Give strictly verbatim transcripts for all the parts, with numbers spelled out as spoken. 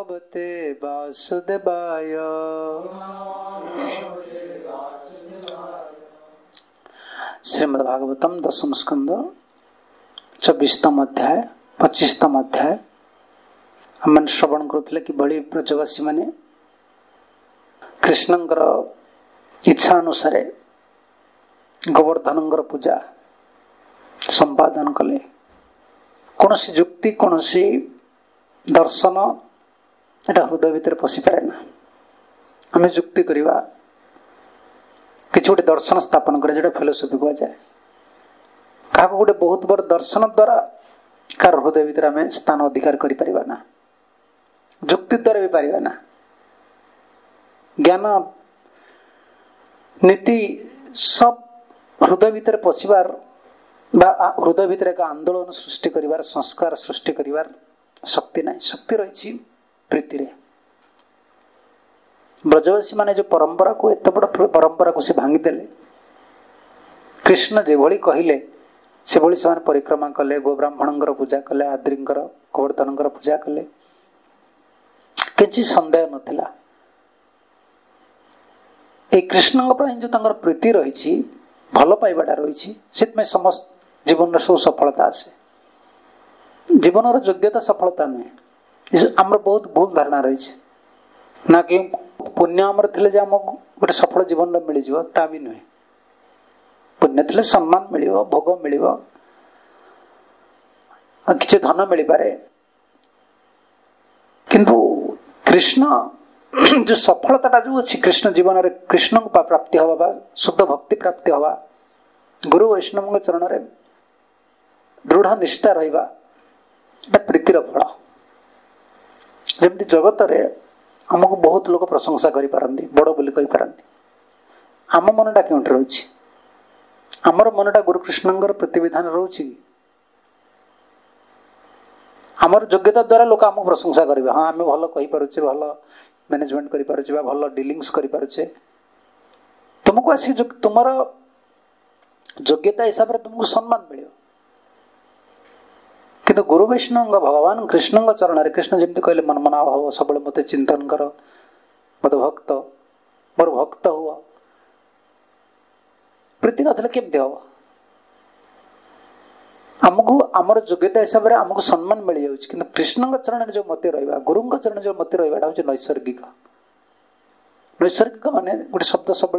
भगवते वासुदेवाय। श्रीमद्भागवतम दशम स्कंद चौबीसतम अध्याय पच्चीसतम अध्याय आम श्रवण करुले कि बड़ी ब्रजवासी माने कृष्णंकर इच्छा अनुसार गोवर्धन पूजा संपादन कले। कौन सी जुक्ति कौन सी दर्शन एटा हृदय भितर पशि पारे ना। आम जुक्ति करवा किसी गोटे दर्शन स्थापन करे जो फिलोसफी कह जाए। क्या गोटे बहुत बड़ दर्शन द्वारा कार हृदय भितर आम स्थान अधिकार करना, जुक्ति द्वारा भी पारिबा ना। ज्ञान नीति सब हृदय भितर पशिबार हृदय भितर एक आंदोलन सृष्टि करिवार संस्कार सृष्टि करिवार शक्ति ना। शक्ति रही प्रीति रे। ब्रजवासी माने जो परंपरा को एत बड़ परंपरा को से भांगीदेले। कृष्ण जे भली कहिले से भली से परिक्रमा कले, गोब्राह्मणंकर पूजा कले, आद्रींकर गोवर्धनंकर पूजा कले। किसी संदेह नथिला ए कृष्ण जो तंगर प्रीति रही भल पाइबाटा रही से समस्त जीवन सब सफलता आसे। जीवन योग्यता सफलता नुहे आम बहुत भूल धारणा रही ना कि पुण्य आमर थे गोटे सफल जीवन मिल जाए भी नुहे। पुण्य थे सम्मान मिल भोग मिल कि धन मिल पारे किंतु कृष्ण जो सफलता जो अच्छी कृष्ण जीवन में कृष्ण को प्राप्ति हवा शुद्ध भक्ति प्राप्ति हवा गुरु वैष्णव चरण में दृढ़ निष्ठा रहा प्रीतिर फल। जमी जगत रे आमको बहुत लोग प्रशंसा करि पारंती बड़ बोली कहि पारंती। आम मनटा क्यों रोचे आमर मनटा गुरुकृष्णंकर प्रतिविधान रोचे आमर योग्यता द्वारा लोक आम प्रशंसा करेंगे। हाँ आम भल कही पारुचे भल मैनेजमेंट करि पारुचे भल डीलिंग्स करि पारुचे। तुमको आसी तुमर योग्यता हिसाब से तुमको सम्मान मिले किंतु गुरु वैष्णव भगवान कृष्ण चरण में कृष्ण जमी कहले मन मना हो सब मत चिंतन कर मत भक्त मोर भक्त हुआ प्रीति ना केमती हम आमको आमर योग्यता हिसाब से आमको सम्मान मिल जाऊँ कि कृष्ण चरण में जो मत रहा गुरु चरण जो मत रहा हूँ नैसर्गिक। नैसर्गिक माने गोटे शब्द सब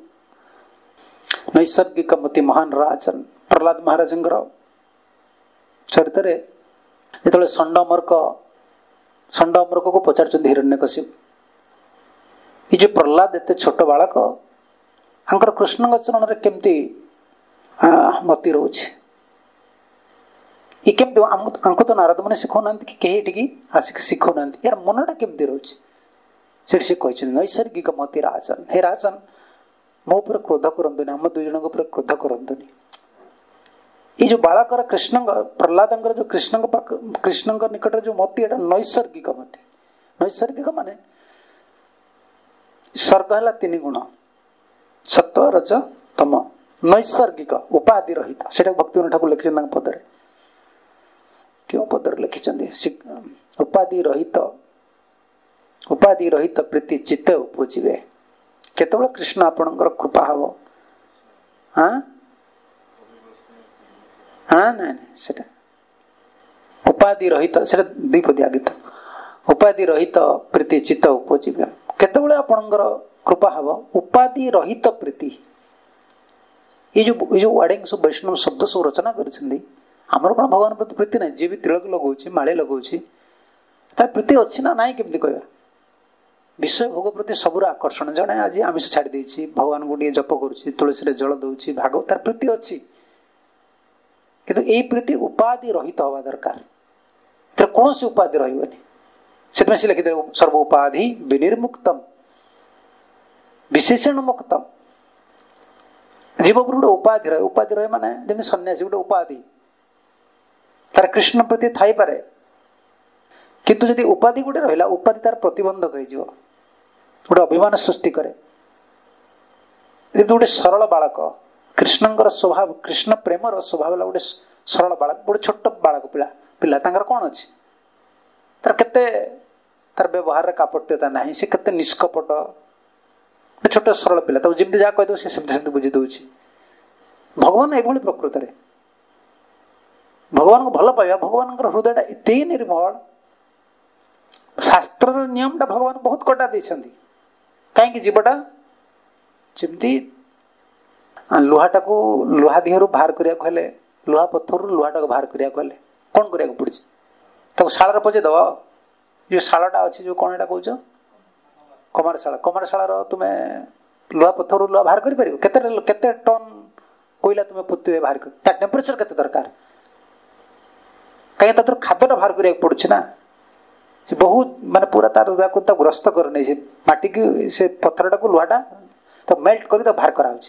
नैसर्गिक मति महान राजन प्रहलाद महाराज चरित्र जो षंडमर्क षंडमर्क को पचार हिरण्यकशिपु ये जो प्रहलाद एत छोट बालक आंकर कृष्ण चरण में केमती मति रोचे ये केमती आंको तो नारद मुनि शिखौना कि कहीं आसिक शिखौना यार मनटा केमती रोचे से कहते नैसर्गिक मति राजन। हे राजन मो ऊपर क्रोध करंतुनी आम दुई जन क्रोध करंतुनी। ये जो बालकर कृष्ण प्रहलाद जो कृष्ण कृष्ण निकट जो मति एटा नैसर्गिक मति। नैसर्गिक माने सर्ग है तीन गुण सत्व रज तम नैसर्गिक उपाधि रहित से भक्ति ठाकुर लिखिं पदरे क्यों पदर लिखिं उपाधि रहित उपाधि रहित प्रीति चित्त उपजीवे केतबेले कृष्ण आपणकर कृपा हम। हाँ हाँ ना सेटा उपाधि रहित से द्विपदिया गीत उपाधि रहित प्रीति चित्त उपजीवे केतबेले आपणकर कृपा हम उपाधि रहित प्रीति। ये जो ये जो वार्डिंग सब वैष्णव शब्द सब रचना कर आमर कौन भगवान प्रति प्रीति ना जी भी तिलक लगाऊँ माले लगाऊँ तार प्रीति अच्छी ना ना केमती कहवा विषय भोग प्रति सबूर आकर्षण जड़े आज आमिष छाड़ी देछि भगवान को जप करुच्ची तुलसी जल दौची भाग तार प्रीति अच्छी किंतु यही प्रीति उपाधि रहित हवा दरकार तो कौन सी उपाधि रही से लिखिदे सर्व उपाधि विनिर्मुक्तम विशेषण मुक्तम। जीव गोटे उपाधि रहे उपाधि रहे माने जमी सन्यासी गोटे उपाधि तार कृष्ण प्रति थाई पारे किंतु यदि उपाधि गोटे रहा उपाधि तार प्रतिबंधक हो गोटे अभिमान सृष्टि करे। गोटे सरल बालक कृष्णंकर स्वभाव कृष्ण प्रेमर स्वभाव गोटे सरल बालक गोटे छोट बालक पिला पिला तांकर कौन अच्छी तार केते तार व्यवहार कापट्यता ना से केते निष्कपट छोट सरल पिला तो जमी जहाँ कहीदेव से सेमती बुझी दौर भगवान एभली प्रकृत में भगवान को भल पाइबा भगवान हृदय एत निर्मल शास्त्र नियम टा भगवान बहुत कटा देती कहीं जीवटा जमती लुहाटा को लुहा देहर बाहर करने लुहा पत्थर लुहाटा को बाहर करने कौन करने पड़ी शाल पचे दब जो शालटा अच्छी जो कौन एटा कौच कमारशाला कमारशाला तुम्हें लुहा पत्थर लुहा बाहर कर केते टन कोईला तुम्हें पोती बाहर कर टेम्परेचर केते दरकार कहीं तर खाद्यटा बाहर करने पड़ुछि ना से बहुत माने पूरा तार को ग्रस्त कर नहीं से माटी की से पत्थरटा को लुहाटा तो मेल्ट कर बाहर कराउछि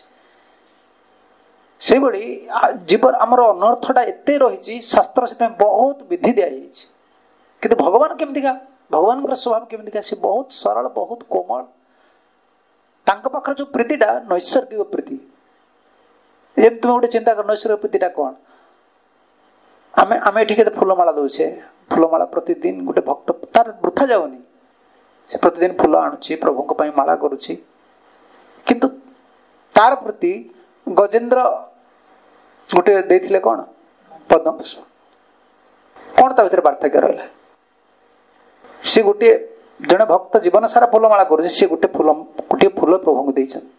से बड़ी जीवन आमर अनर्थटा एत रही शास्त्र से बहुत विधि दि जाइए कि भगवान केमतिका भगवान स्वभाव केमतिका से बहुत सरल बहुत कोमल तांका पाखर जो प्रीतिटा नैसर्गिक प्रीति जब तुम गोटे चिंता कर नैसर्गिक प्रीतिटा कौन आम आम ये फूलमाला दौचे फूलमाला प्रतिदिन गोटे भक्त तार वृथा जाऊनी से प्रतिदिन फूल आणुची प्रभु माला करुची किंतु तार प्रति गजेन्द्र गोटे देथिले कौन पद्म पुष्प कौन ता भीतर पार्थक्य रहा सी गोटे जड़े भक्त जीवन सारा फूलमाला कर गोटे फूल गोटे फूल प्रभु को देछन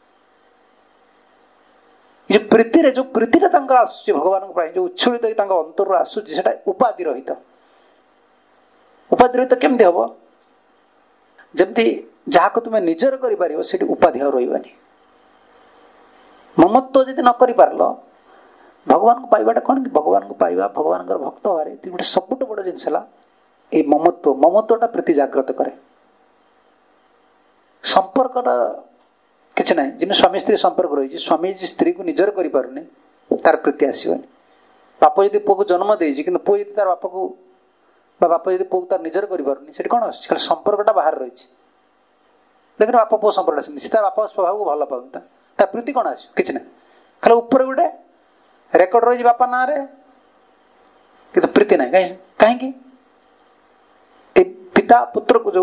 जो प्रीति रे जो प्रीति आसुची भगवान जो उच्छलित अंतर आसूची से उपाधि रहित उपाधि रहित केमती हम जमती जहाँ को तुम्हें निजर कर से उपाधि रही ममत्व जदि न कर भगवान को पाइबाटा कौन कि भगवान को पाइबा भगवान भक्त हबारे गोटे सबुठ बड़ जिनस ये ममत्व ममत्वटा प्रीति जाग्रत करे संपर्कटा किसी ना जिन स्वामी स्त्री संपर्क रही स्वामी स्त्री को निजर कर पारुनी तार प्रीति आसवनी बाप जब पुओ को जन्म देती कि पुओ यदि तार बाप को बाप यदि पुओ को तार निजर कर पारुनी से कौन आस संपर्कटा बाहर रही देख बाप पुओ संपर्क से बाप स्वभाव को भल पाऊँ ता प्रीति कौन आस कि ना खाली ऊपर गोटे रेकर्ड रही बापा ना कि प्रीति ना कहीं पिता पुत्र को जो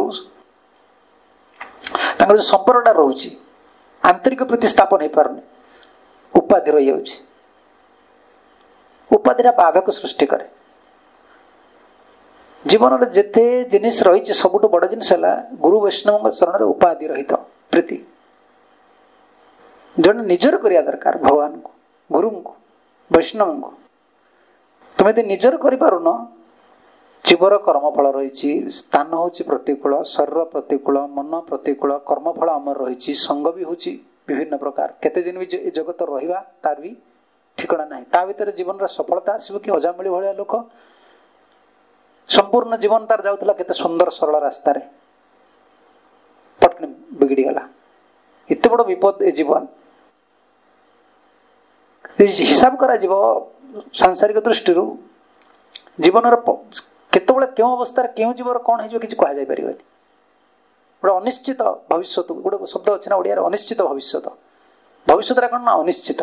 जो संपर्कटा रोचे आंतरिक प्रीति स्थापन हो पारनी उपाधि रही जाऊँगी उपाधिटा बाधक सृष्टि करे जीवन में जिते जिनिस रही सबुठ बड़ जिनिस गुरु वैष्णव चरण में उपाधि रहित प्रीति जन निजर करिया दरकार भगवान को गुरु को वैष्णव को तुम यदि निजर कर पारुन जीवर कर्मफल रही स्थान हूँ प्रतिकूल शरीर प्रतिकूल मन प्रतिकूल कर्मफल आमर रही संग भी हूँ विभिन्न प्रकार केते दिन भी जगत रहा तार भी ठिकना ना ता भीतर जीवन रा सफलता आसब कि अजामिली भाया लोक संपूर्ण जीवन तार जाऊला केते सुंदर सरल रास्ता रे पटकन बिगड़ी गला एत बड़ विपद ए जीवन हिसाब करा जीव सांसारिक दृष्टि जीवन केतबेले क्यों अवस्था क्यों जीवर कौन हो कि कह गोटे अनिश्चित भविष्य गोटे शब्द अच्छे ना ओडिया अनिश्चित भविष्य भविष्य कौन ना अनिश्चित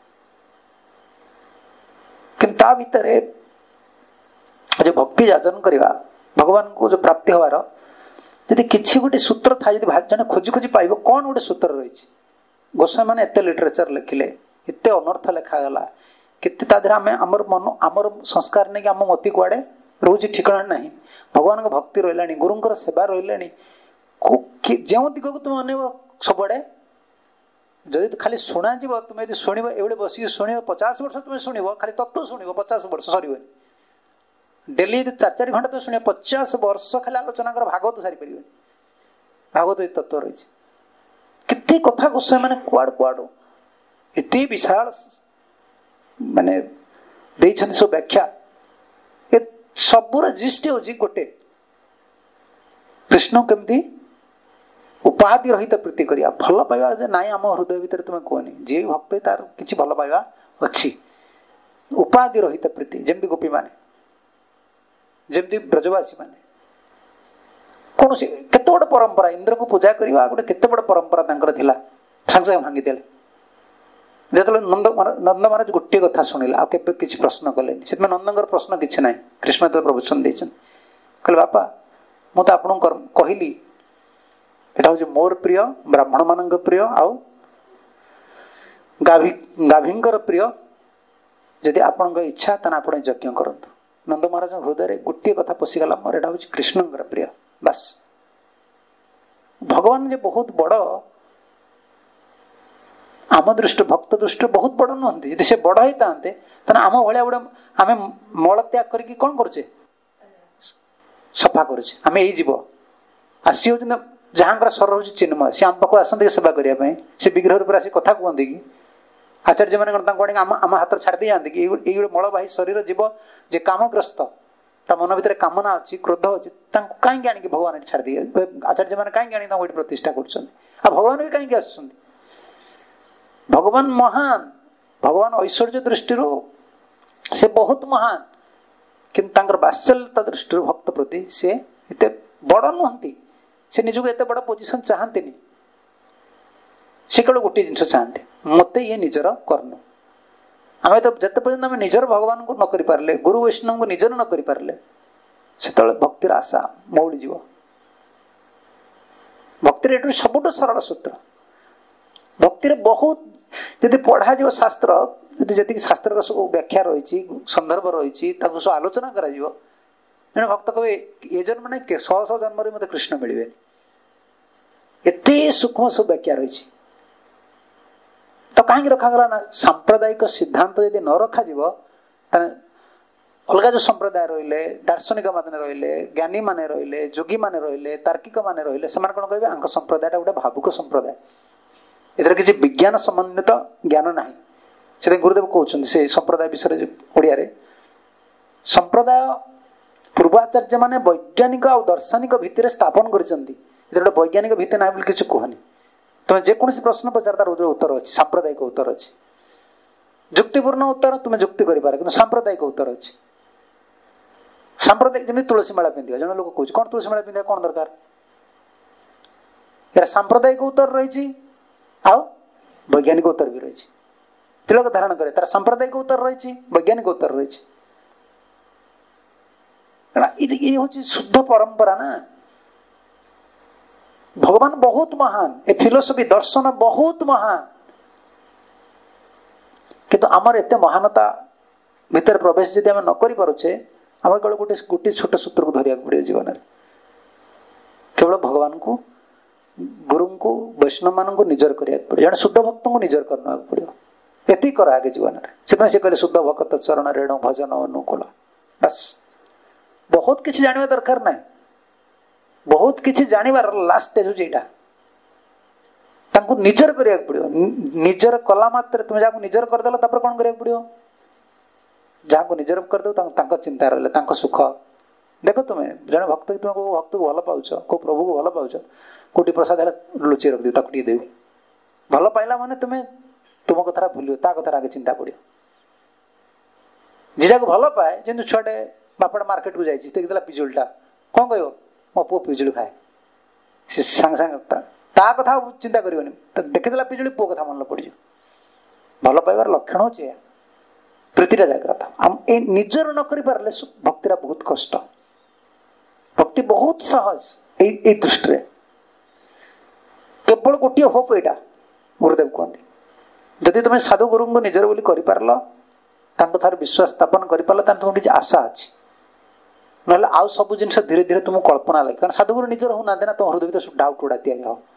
किंतु भितर जो भक्ति याचन करवा भगवान को जो प्राप्ति हबार यदि किसी गोटे सूत्र था जब जन खोजी खोजी पाइब कौन गोटे सूत्र रही गोसाई मैंने एत लिटरेचर लिखिले एत अनर्थ लिखागला केते तादर आम आमर मन आमर संस्कार नहीं आम मती कुआड़े रोज ठिकाना ना भगवान को भक्ति रहा गुरुंर सेवा रहा जो दिग को तुम अनेब सबुआड़े जदि तो खाली शुणा जीव तुम यदि शुण एवं बसिक शुण पचास वर्ष तुम शुण खाली तत्व शुण पचास वर्ष सर डेली यदि चार चार घंटा तो शुण पचास वर्ष खाली आलोचना कर भागवत सारी पारे भागवत तत्व रही केते कथा गोसाई मैंने कुआड़ कुआड़ एत विशाल माने सब व्याख्या सबूर जिस्ट हूँ गोटे कृष्ण केमती उपाधि रहित प्रीति करिया भल पाइबा जे नाई आम हृदय भितर तुम कहनी जी भक्त तार किसी भल पाइबा अच्छी उपाधि रहित प्रीति जमती गोपी माने जमती ब्रजवासी माने कौन सी केते बड़ परंपरा इंद्र को पूजा करवा गोटे केते बड़ परंपरा तांकर थिला सांगे सांगे भांगी देले जो नंद नंद महाराज गोटे कथा शुणिला आ किसी प्रश्न कले से नंदर प्रश्न किसी ना कृष्ण तो प्रवचन कहले बापा ମୁଁ ତ ଆପଣଙ୍କୁ କହିଲି ଏଟା ହଉଛି ମୋର ପ୍ରିୟ, ବ୍ରାହ୍ମଣ ମାନଙ୍କ ପ୍ରିୟ, ଆଉ ଗାଭୀ ଗାଭୀଙ୍କର ପ୍ରିୟ। ଯଦି ଆପଣଙ୍କ ଇଚ୍ଛା ତାହେଲେ ଆପଣ ଯଜ୍ଞ କରନ୍ତୁ। ନନ୍ଦ ମହାରାଜଙ୍କ ହୃଦୟରେ ଗୋଟିଏ କଥା ପଶିଗଲା, ମୋର ଏଟା ହଉଛି କୃଷ୍ଣଙ୍କର ପ୍ରିୟ, ବାସ୍। ଭଗବାନ ଯେ ବହୁତ ବଡ ଆମ ଦୃଷ୍ଟି, ଭକ୍ତ ଦୃଷ୍ଟି ବହୁତ ବଡ ନୁହନ୍ତି। ଯଦି ସେ ବଡ ହେଇଥାନ୍ତେ ତାହେଲେ ଆମ ଭଳିଆ ଗୋଟେ ଆମେ ମଳ ତ୍ୟାଗ କରିକି କଣ କରୁଛେ, ସଫା କରୁଛେ। ଆମେ ଏଇ ଯିବ ଆସି ହଉଛନ୍ତି ଯାହାଙ୍କର ସ୍ୱର ହଉଛି ଚିନ୍ମୟ, ସେ ଆମ ପାଖକୁ ଆସନ୍ତି ସେବା କରିବା ପାଇଁ। ସେ ବିଗ୍ରହ ଉପରେ ଆସି କଥା କୁହନ୍ତି କି? ଆଚାର୍ଯ୍ୟ ମାନେ କଣ ତାଙ୍କୁ ଆଣିକି ଆମ ଆମ ହାତରେ ଛାଡି ଦେଇ ଯାଆନ୍ତି କି? ଏଇ ଗୋଟେ ମଳବାହୀ ଶରୀର ଯିବ ଯେ କାମଗ୍ରସ୍ତ, ତା ମନ ଭିତରେ କାମନା ଅଛି, କ୍ରୋଧ ଅଛି, ତାଙ୍କୁ କାହିଁକି ଆଣିକି ଭଗବାନ ଏଠି ଛାଡ଼ିଦିଏ? ଆଚାର୍ଯ୍ୟ ମାନେ କାହିଁକି ଆଣିକି ତାଙ୍କୁ ଏଠି ପ୍ରତିଷ୍ଠା କରୁଛନ୍ତି? ଆଉ ଭଗବାନ ବି କାହିଁକି ଆସୁଛନ୍ତି? ଭଗବାନ ମହାନ, ଭଗବାନ ଐଶ୍ୱର୍ଯ୍ୟ ଦୃଷ୍ଟିରୁ ସେ ବହୁତ ମହାନ, କିନ୍ତୁ ତାଙ୍କର ବାତ୍ସଲ୍ୟତା ଦୃଷ୍ଟିରୁ ଭକ୍ତ ପ୍ରତି ସେ ଏତେ ବଡ ନୁହନ୍ତି। ସେ ନିଜକୁ ଏତେ ବଡ ପୋଜିସନ ଚାହାନ୍ତିନି। ସେ କେବଳ ଗୋଟିଏ ଜିନିଷ ଚାହାନ୍ତି, ମତେ ଇଏ ନିଜର କର୍ଣ୍ଣ। ଆମେ ତ ଯେତେ ପର୍ଯ୍ୟନ୍ତ ଆମେ ନିଜର ଭଗବାନଙ୍କୁ ନ କରିପାରିଲେ, ଗୁରୁ ବୈଷ୍ଣବଙ୍କୁ ନିଜର ନ କରିପାରିଲେ, ସେତେବେଳେ ଭକ୍ତିର ଆଶା ମଉଳିଯିବ। ଭକ୍ତିର ଏଠୁ ସବୁଠୁ ସରଳ ସୂତ୍ର। ଭକ୍ତିରେ ବହୁତ ଯଦି ପଢାଯିବ ଶାସ୍ତ୍ର, ଯଦି ଯେତିକି ଶାସ୍ତ୍ରର ସବୁ ବ୍ୟାଖ୍ୟା ରହିଛି, ସନ୍ଦର୍ଭ ରହିଛି, ତାକୁ ସବୁ ଆଲୋଚନା କରାଯିବ, ଜଣେ ଭକ୍ତ କହେ ଏ ଜନ୍ମ ନାଇଁ ଶହ ଶହ ଜନ୍ମରେ ମତେ କୃଷ୍ଣ ମିଳିବେନି। ଏତେ ସୂକ୍ଷ୍ମ ସବୁ ବ୍ୟାଖ୍ୟା ରହିଛି। ତ କାହିଁକି ରଖାଗଲା ନା, ସାମ୍ପ୍ରଦାୟିକ ସିଦ୍ଧାନ୍ତ ଯଦି ନ ରଖାଯିବ ତାହେଲେ ଅଲଗା ଯୋଉ ସମ୍ପ୍ରଦାୟ ରହିଲେ, ଦାର୍ଶନିକ ମାନେ ରହିଲେ, ଜ୍ଞାନୀ ମାନେ ରହିଲେ, ଯୋଗୀ ମାନେ ରହିଲେ, ତାର୍କିକ ମାନେ ରହିଲେ, ସେମାନେ କଣ କହିବେ, ଆଙ୍କ ସମ୍ପ୍ରଦାୟଟା ଗୋଟେ ଭାବୁକ ସମ୍ପ୍ରଦାୟ, ଏଥିରେ କିଛି ବିଜ୍ଞାନ ସମନ୍ୱିତ ଜ୍ଞାନ ନାହିଁ। ସେଥିପାଇଁ ଗୁରୁଦେବ କହୁଛନ୍ତି ସେ ସମ୍ପ୍ରଦାୟ ବିଷୟରେ ଓଡିଆରେ, ସମ୍ପ୍ରଦାୟ ପୂର୍ବାଚାର୍ଯ୍ୟ ମାନେ ବୈଜ୍ଞାନିକ ଆଉ ଦର୍ଶନିକ ଭିତ୍ତିରେ ସ୍ଥାପନ କରିଛନ୍ତି। ଏଥିରେ ଗୋଟେ ବୈଜ୍ଞାନିକ ଭିତ୍ତି ନାହିଁ ବୋଲି କିଛି କୁହନି। ତୁମେ ଯେକୌଣସି ପ୍ରଶ୍ନ ପଚାର ତାର ଉତ୍ତର ଅଛି, ସାମ୍ପ୍ରଦାୟିକ ଉତ୍ତର ଅଛି। ଯୁକ୍ତିପୂର୍ଣ୍ଣ ଉତ୍ତର ତୁମେ ଯୁକ୍ତି କରିପାର, କିନ୍ତୁ ସାମ୍ପ୍ରଦାୟିକ ଉତ୍ତର ଅଛି। ସାମ୍ପ୍ରଦାୟିକ ଯେମିତି ତୁଳସୀ ମାଳା ପିନ୍ଧିବା, ଜଣେ ଲୋକ କହୁଛି କଣ ତୁଳସୀ ମାଳା ପିନ୍ଧିବା କଣ ଦରକାର, ଏହାର ସାମ୍ପ୍ରଦାୟିକ ଉତ୍ତର ରହିଛି ଆଉ ବୈଜ୍ଞାନିକ ଉତ୍ତର ବି ରହିଛି। ତିଳକ ଧାରଣ କରେ, ତାର ସାମ୍ପ୍ରଦାୟିକ ଉତ୍ତର ରହିଛି, ବୈଜ୍ଞାନିକ ଉତ୍ତର ରହିଛି। ଇଏ ହଉଛି ଶୁଦ୍ଧ ପରମ୍ପରା ନା। ଭଗବାନ ବହୁତ ମହାନ, ଏ ଫିଲୋସଫି ଦର୍ଶନ ବହୁତ ମହାନ, କିନ୍ତୁ ଆମର ଏତେ ମହାନତା ଭିତରେ ପ୍ରବେଶ ଯଦି ଆମେ ନ କରିପାରୁଛେ, ଆମର କେବଳ ଗୋଟେ ଗୋଟିଏ ଛୋଟ ସୂତ୍ରକୁ ଧରିବାକୁ ପଡିବ ଜୀବନରେ। କେବଳ ଭଗବାନଙ୍କୁ, ଗୁରୁଙ୍କୁ, ବୈଷ୍ଣବ ମାନଙ୍କୁ ନିଜର କରିବାକୁ ପଡିବ। ଜଣେ ଶୁଦ୍ଧ ଭକ୍ତଙ୍କୁ ନିଜର କରିନେବାକୁ ପଡିବ। ଏତିକି କର ଆଗେ ଜୀବନରେ। ସେଥିପାଇଁ ସେ କହିଲେ ଶୁଦ୍ଧ ଭକ୍ତ ଚରଣ ରେଣୁ ଭଜନ ଅନୁକୂଳ। ବାସ୍, ବହୁତ କିଛି ଜାଣିବା ଦରକାର ନାହିଁ। ବହୁତ କିଛି ଜାଣିବାର ଲାଷ୍ଟ ଷ୍ଟେଜ ହଉଛି ଏଇଟା, ତାଙ୍କୁ ନିଜର କରିବାକୁ ପଡିବ। ନିଜର କଲା ମାତ୍ରେ ତୁମେ ଯାହାକୁ ନିଜର କରିଦେଲ, ତାପରେ କଣ କରିବାକୁ ପଡିବ? ଯାହାକୁ ନିଜର କରିଦେବ ତାଙ୍କ ଚିନ୍ତା ରହିଲେ, ତାଙ୍କ ସୁଖ ଦେଖ। ତୁମେ ଜଣେ ଭକ୍ତ, ତୁମେ କୋଉ ଭକ୍ତକୁ ଭଲ ପାଉଛ, କୋଉ ପ୍ରଭୁକୁ ଭଲ ପାଉଛ, କୋଉଠି ପ୍ରସାଦ ହେଲେ ଲୁଚେଇ ରଖିଦିଅ, ତାକୁ ଟିକେ ଦେବି। ଭଲ ପାଇଲା ମାନେ ତୁମେ ତୁମ କଥାଟା ଭୁଲିବ, ତା କଥାରେ ଆଗେ ଚିନ୍ତା ପଡିବ। ଯେ ଯାହାକୁ ଭଲ ପାଏ, ଯେମିତି ଛୁଆଟେ ବାପାଟା ମାର୍କେଟକୁ ଯାଇଛି, ଦେଖିଦେଲା ପିଜୁଳିଟା, କଣ କହିବ? ମୋ ପୁଅ ପିଜୁଳି ଖାଏ। ସେ ସାଙ୍ଗେ ସାଙ୍ଗେ ତା କଥା ଚିନ୍ତା କରିବନି, ଦେଖିଦେଲା ପିଜୁଳି, ପୁଅ କଥା ମନେ ପଡିଯିବ। ଭଲ ପାଇବାର ଲକ୍ଷଣ ହଉଛି ଏହା, ପ୍ରୀତିଟା ଜାଗ୍ରତ। ଏଇ ନିଜର ନ କରିପାରିଲେ ଭକ୍ତିଟା ବହୁତ କଷ୍ଟ। ଭକ୍ତି ବହୁତ ସହଜ ଏଇ ଏଇ ଦୃଷ୍ଟିରେ। କେବଳ ଗୋଟିଏ ହୋପ ଏଇଟା, ଗୁରୁଦେବ କୁହନ୍ତି, ଯଦି ତୁମେ ସାଧୁ ଗୁରୁଙ୍କୁ ନିଜର ବୋଲି କରିପାରିଲ, ତାଙ୍କ ଥରେ ବିଶ୍ୱାସ ସ୍ଥାପନ କରିପାରିଲ, ତାହେଲେ ତୁମର କିଛି ଆଶା ଅଛି। ନହେଲେ ଆଉ ସବୁ ଜିନିଷ ଧୀରେ ଧୀରେ ତୁମକୁ କଳ୍ପନା ଲାଗେ। କାରଣ ସାଧୁଗୁରୁ ନିଜର ହଉନାହାନ୍ତି ନା, ତମ ହୃଦୟ ଭିତରେ ସବୁ ଡାଉଟ୍ ଗୁଡା ତିଆରି ହବ,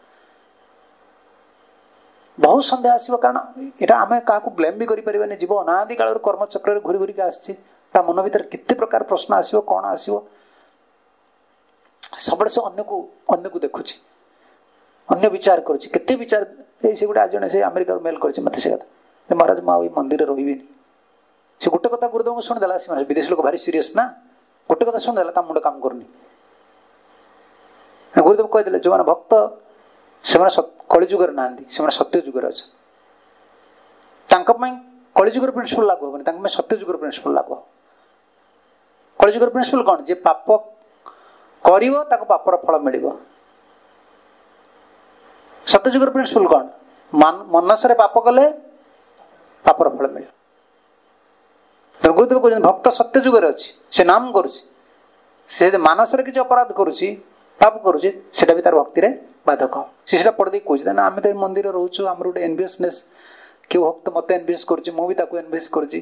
ବହୁତ ସନ୍ଦେହ ଆସିବ। କାରଣ ଏଇଟା ଆମେ କାହାକୁ ବ୍ଲେମ ବି କରିପାରିବାନି। ଯିବ ଅନାଦି କାଳରୁ କର୍ମଚକ୍ରରେ ଘୁରି ଘୁରିକି ଆସିଛି, ତା ମନ ଭିତରେ କେତେ ପ୍ରକାର ପ୍ରଶ୍ନ ଆସିବ, କଣ ଆସିବ। ସବୁବେଳେ ସେ ଅନ୍ୟକୁ ଅନ୍ୟକୁ ଦେଖୁଛି, ଅନ୍ୟ ବିଚାର କରୁଛି, କେତେ ବିଚାର। ଏଇ ସେ ଗୋଟେ ଆଜି ଜଣେ ସେ ଆମେରିକାରୁ ମେଲ କରିଛି ମତେ ସେ କଥା, ମହାରାଜ ମୁଁ ଆଉ ଏଇ ମନ୍ଦିରରେ ରହିବିନି। ସେ ଗୋଟେ କଥା ଗୁରୁଦେବଙ୍କୁ ଶୁଣିଦେଲା, ସେମାନେ ବିଦେଶୀ ଲୋକ ଭାରି ସିରିୟସ୍ ନା, ଗୋଟେ କଥା ଶୁଣିଦେଲା, ତା ମୁଣ୍ଡ କାମ କରୁନି। ଗୁରୁଦେବ କହିଦେଲେ, ଯୋଉମାନେ ଭକ୍ତ ସେମାନେ କଳିଯୁଗରେ ନାହାନ୍ତି, ସେମାନେ ସତ୍ୟ ଯୁଗରେ ଅଛନ୍ତି। ତାଙ୍କ ପାଇଁ କଳିଯୁଗର ପ୍ରିନ୍ସିପଲ ଲାଗୁ ହବନି, ତାଙ୍କ ପାଇଁ ସତ୍ୟ ଯୁଗର ପ୍ରିନ୍ସିପଲ ଲାଗୁ ହବ। କଳିଯୁଗର ପ୍ରିନ୍ସିପଲ କଣ? ଯେ ପାପ କରିବ ତାକୁ ପାପର ଫଳ ମିଳିବ। ସତ୍ୟ ଯୁଗର ପ୍ରିନ୍ସିପଲ କଣ? ମନସରେ ପାପ କଲେ ପାପର ଫଳ ମିଳିବ। ଗୁରୁଦେବ କହୁଛନ୍ତି ଭକ୍ତ ସତ୍ୟ ଯୁଗରେ ଅଛି, ସେ ନାମ କରୁଛି। ସେ ଯଦି ମାନସରେ କିଛି ଅପରାଧ କରୁଛି, पाप करुचे सेटा भी तार भक्ति रे बाधक से सेटा पढ़ दे कहूँ ना आम तो मंदिर रोचु आम गोटे एनवियसनेस कि भक्त मत एनवियस करुच्ची मुझे एनवियस करुच्ची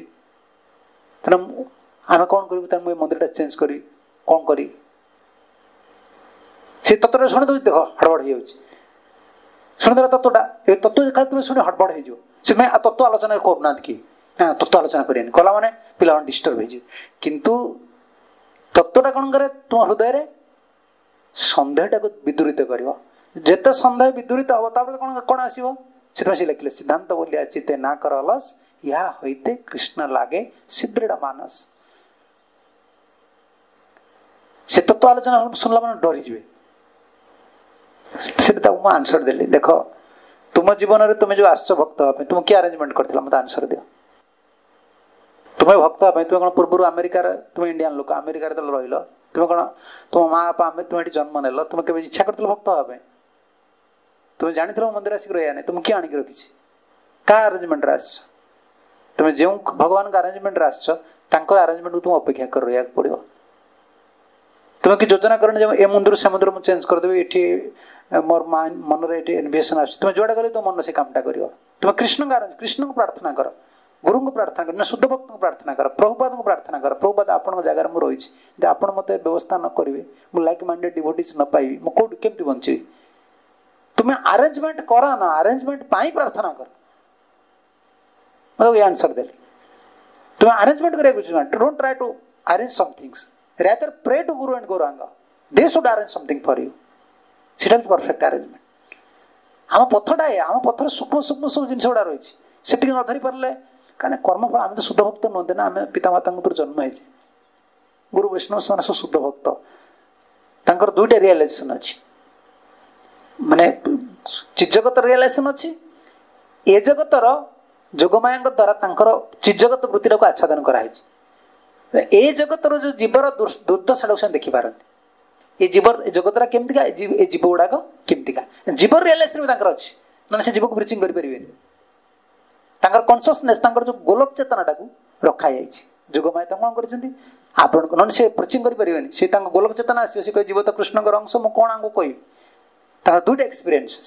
आम कौन कर मंदिर चेंज करी कौन करी से तत्व शुणी दे देख हड़बड़ हो शुणिदेला तत्वटा ये तत्व तुम शुणी हड़बड़ हो तत्व आलोचना करना कि ना तत्व आलोचना करें कला मैंने पिला डिस्टर्ब हो किंतु तत्वटा कौन करे तुम हृदय सन्देहटा को विदूरित कर जिते सन्देह विदूरित हम तापर कौन कौन आसो से लिखिले सिद्धांत बोलिया चिते ना कर अलस या होते कृष्ण लागे सुदृढ़ मानस से तत्व आलोचना शुणला मैंने डरीजे से आंसर देली देख तुम जीवन में तुम जो आस भक्त हाँ तुम किए आरेंजमेंट कर मत आंसर दियो तुम्हें भक्त हाँ तुम कौन पूर्व अमेरिकार तुम इंडियान लोक अमेरिकार रही तुम कौन तुम माँ बापा तुम ये जन्म नेल तुम के इच्छा कर भक्त हाँ तुम जानी मंदिर आसिक रहा नहीं तुम किए आणिक रखी क्या आरेंजमेंट आस तुम जो भगवान का आरेंजमेंट आस आरेंजमेंट को तुम अपेक्षा कर रहा पड़ो तुम कि योजना करनी ए मंदिर से मंदिर मुझे चेंज करदेवी ये मोर मन रे इन्वेशन आस तुम जोड़ा कर तुम मन से कामटा कर तुम कृष्ण का कृष्ण को प्रार्थना कर गुरु को प्रार्थना कर शुद्ध भक्त को प्रार्थना कर प्रभुपाद को प्रार्थना कर प्रभुपाद आपण जगार मुझे रही आप मत व्यवस्था न करेंगे मुझे लाइक माइंडेड डिवोटीज न पाइबी मुझे केमती बची तुम्हें आरेंजमेंट करा ना आरेंजमेंट पाई प्रार्थना कर मतलब ये आंसर देली तुम्हें आरेंजमेंट करिया don't try to arrange some things rather pray to Guru and Gauranga they should arrange something for you सेटा परफेक्ट अरेंजमेंट आम पथटा है आम पथर सूक्ष्म सूक्ष्म सब जिन गुड़ा रही से न धरी पारे कहीं कर्मफल आम तो शुद्ध भक्त नुहते ना आम पितामाता जन्म है गुरु वैष्णव से सब शुद्ध भक्त दुईटा रियलाइजेशन अच्छी माने चिजगत रियलाइजेशन अच्छी ए जगतर जोगमाया द्वारा चिजगत वृत्ति को आच्छादन कराई ए जगतर जो जीवर दुर्दशा से देखिपारती ये जीवर जगतरा केमतिका ए जीव गुड़ाक केमतिका जीवर रियलाइजेशन भी अच्छी ना से जीव को ब्रिचिंग करें कनसियसनेस जो गोलक चेतनाटा को रखा जोगमाया कौन कर आपण से प्रिचिंग करें सी गोलक चेतना आस जीव तो कृष्ण अंश मुझे कौन आगे कह दुईटा एक्सपीरियंस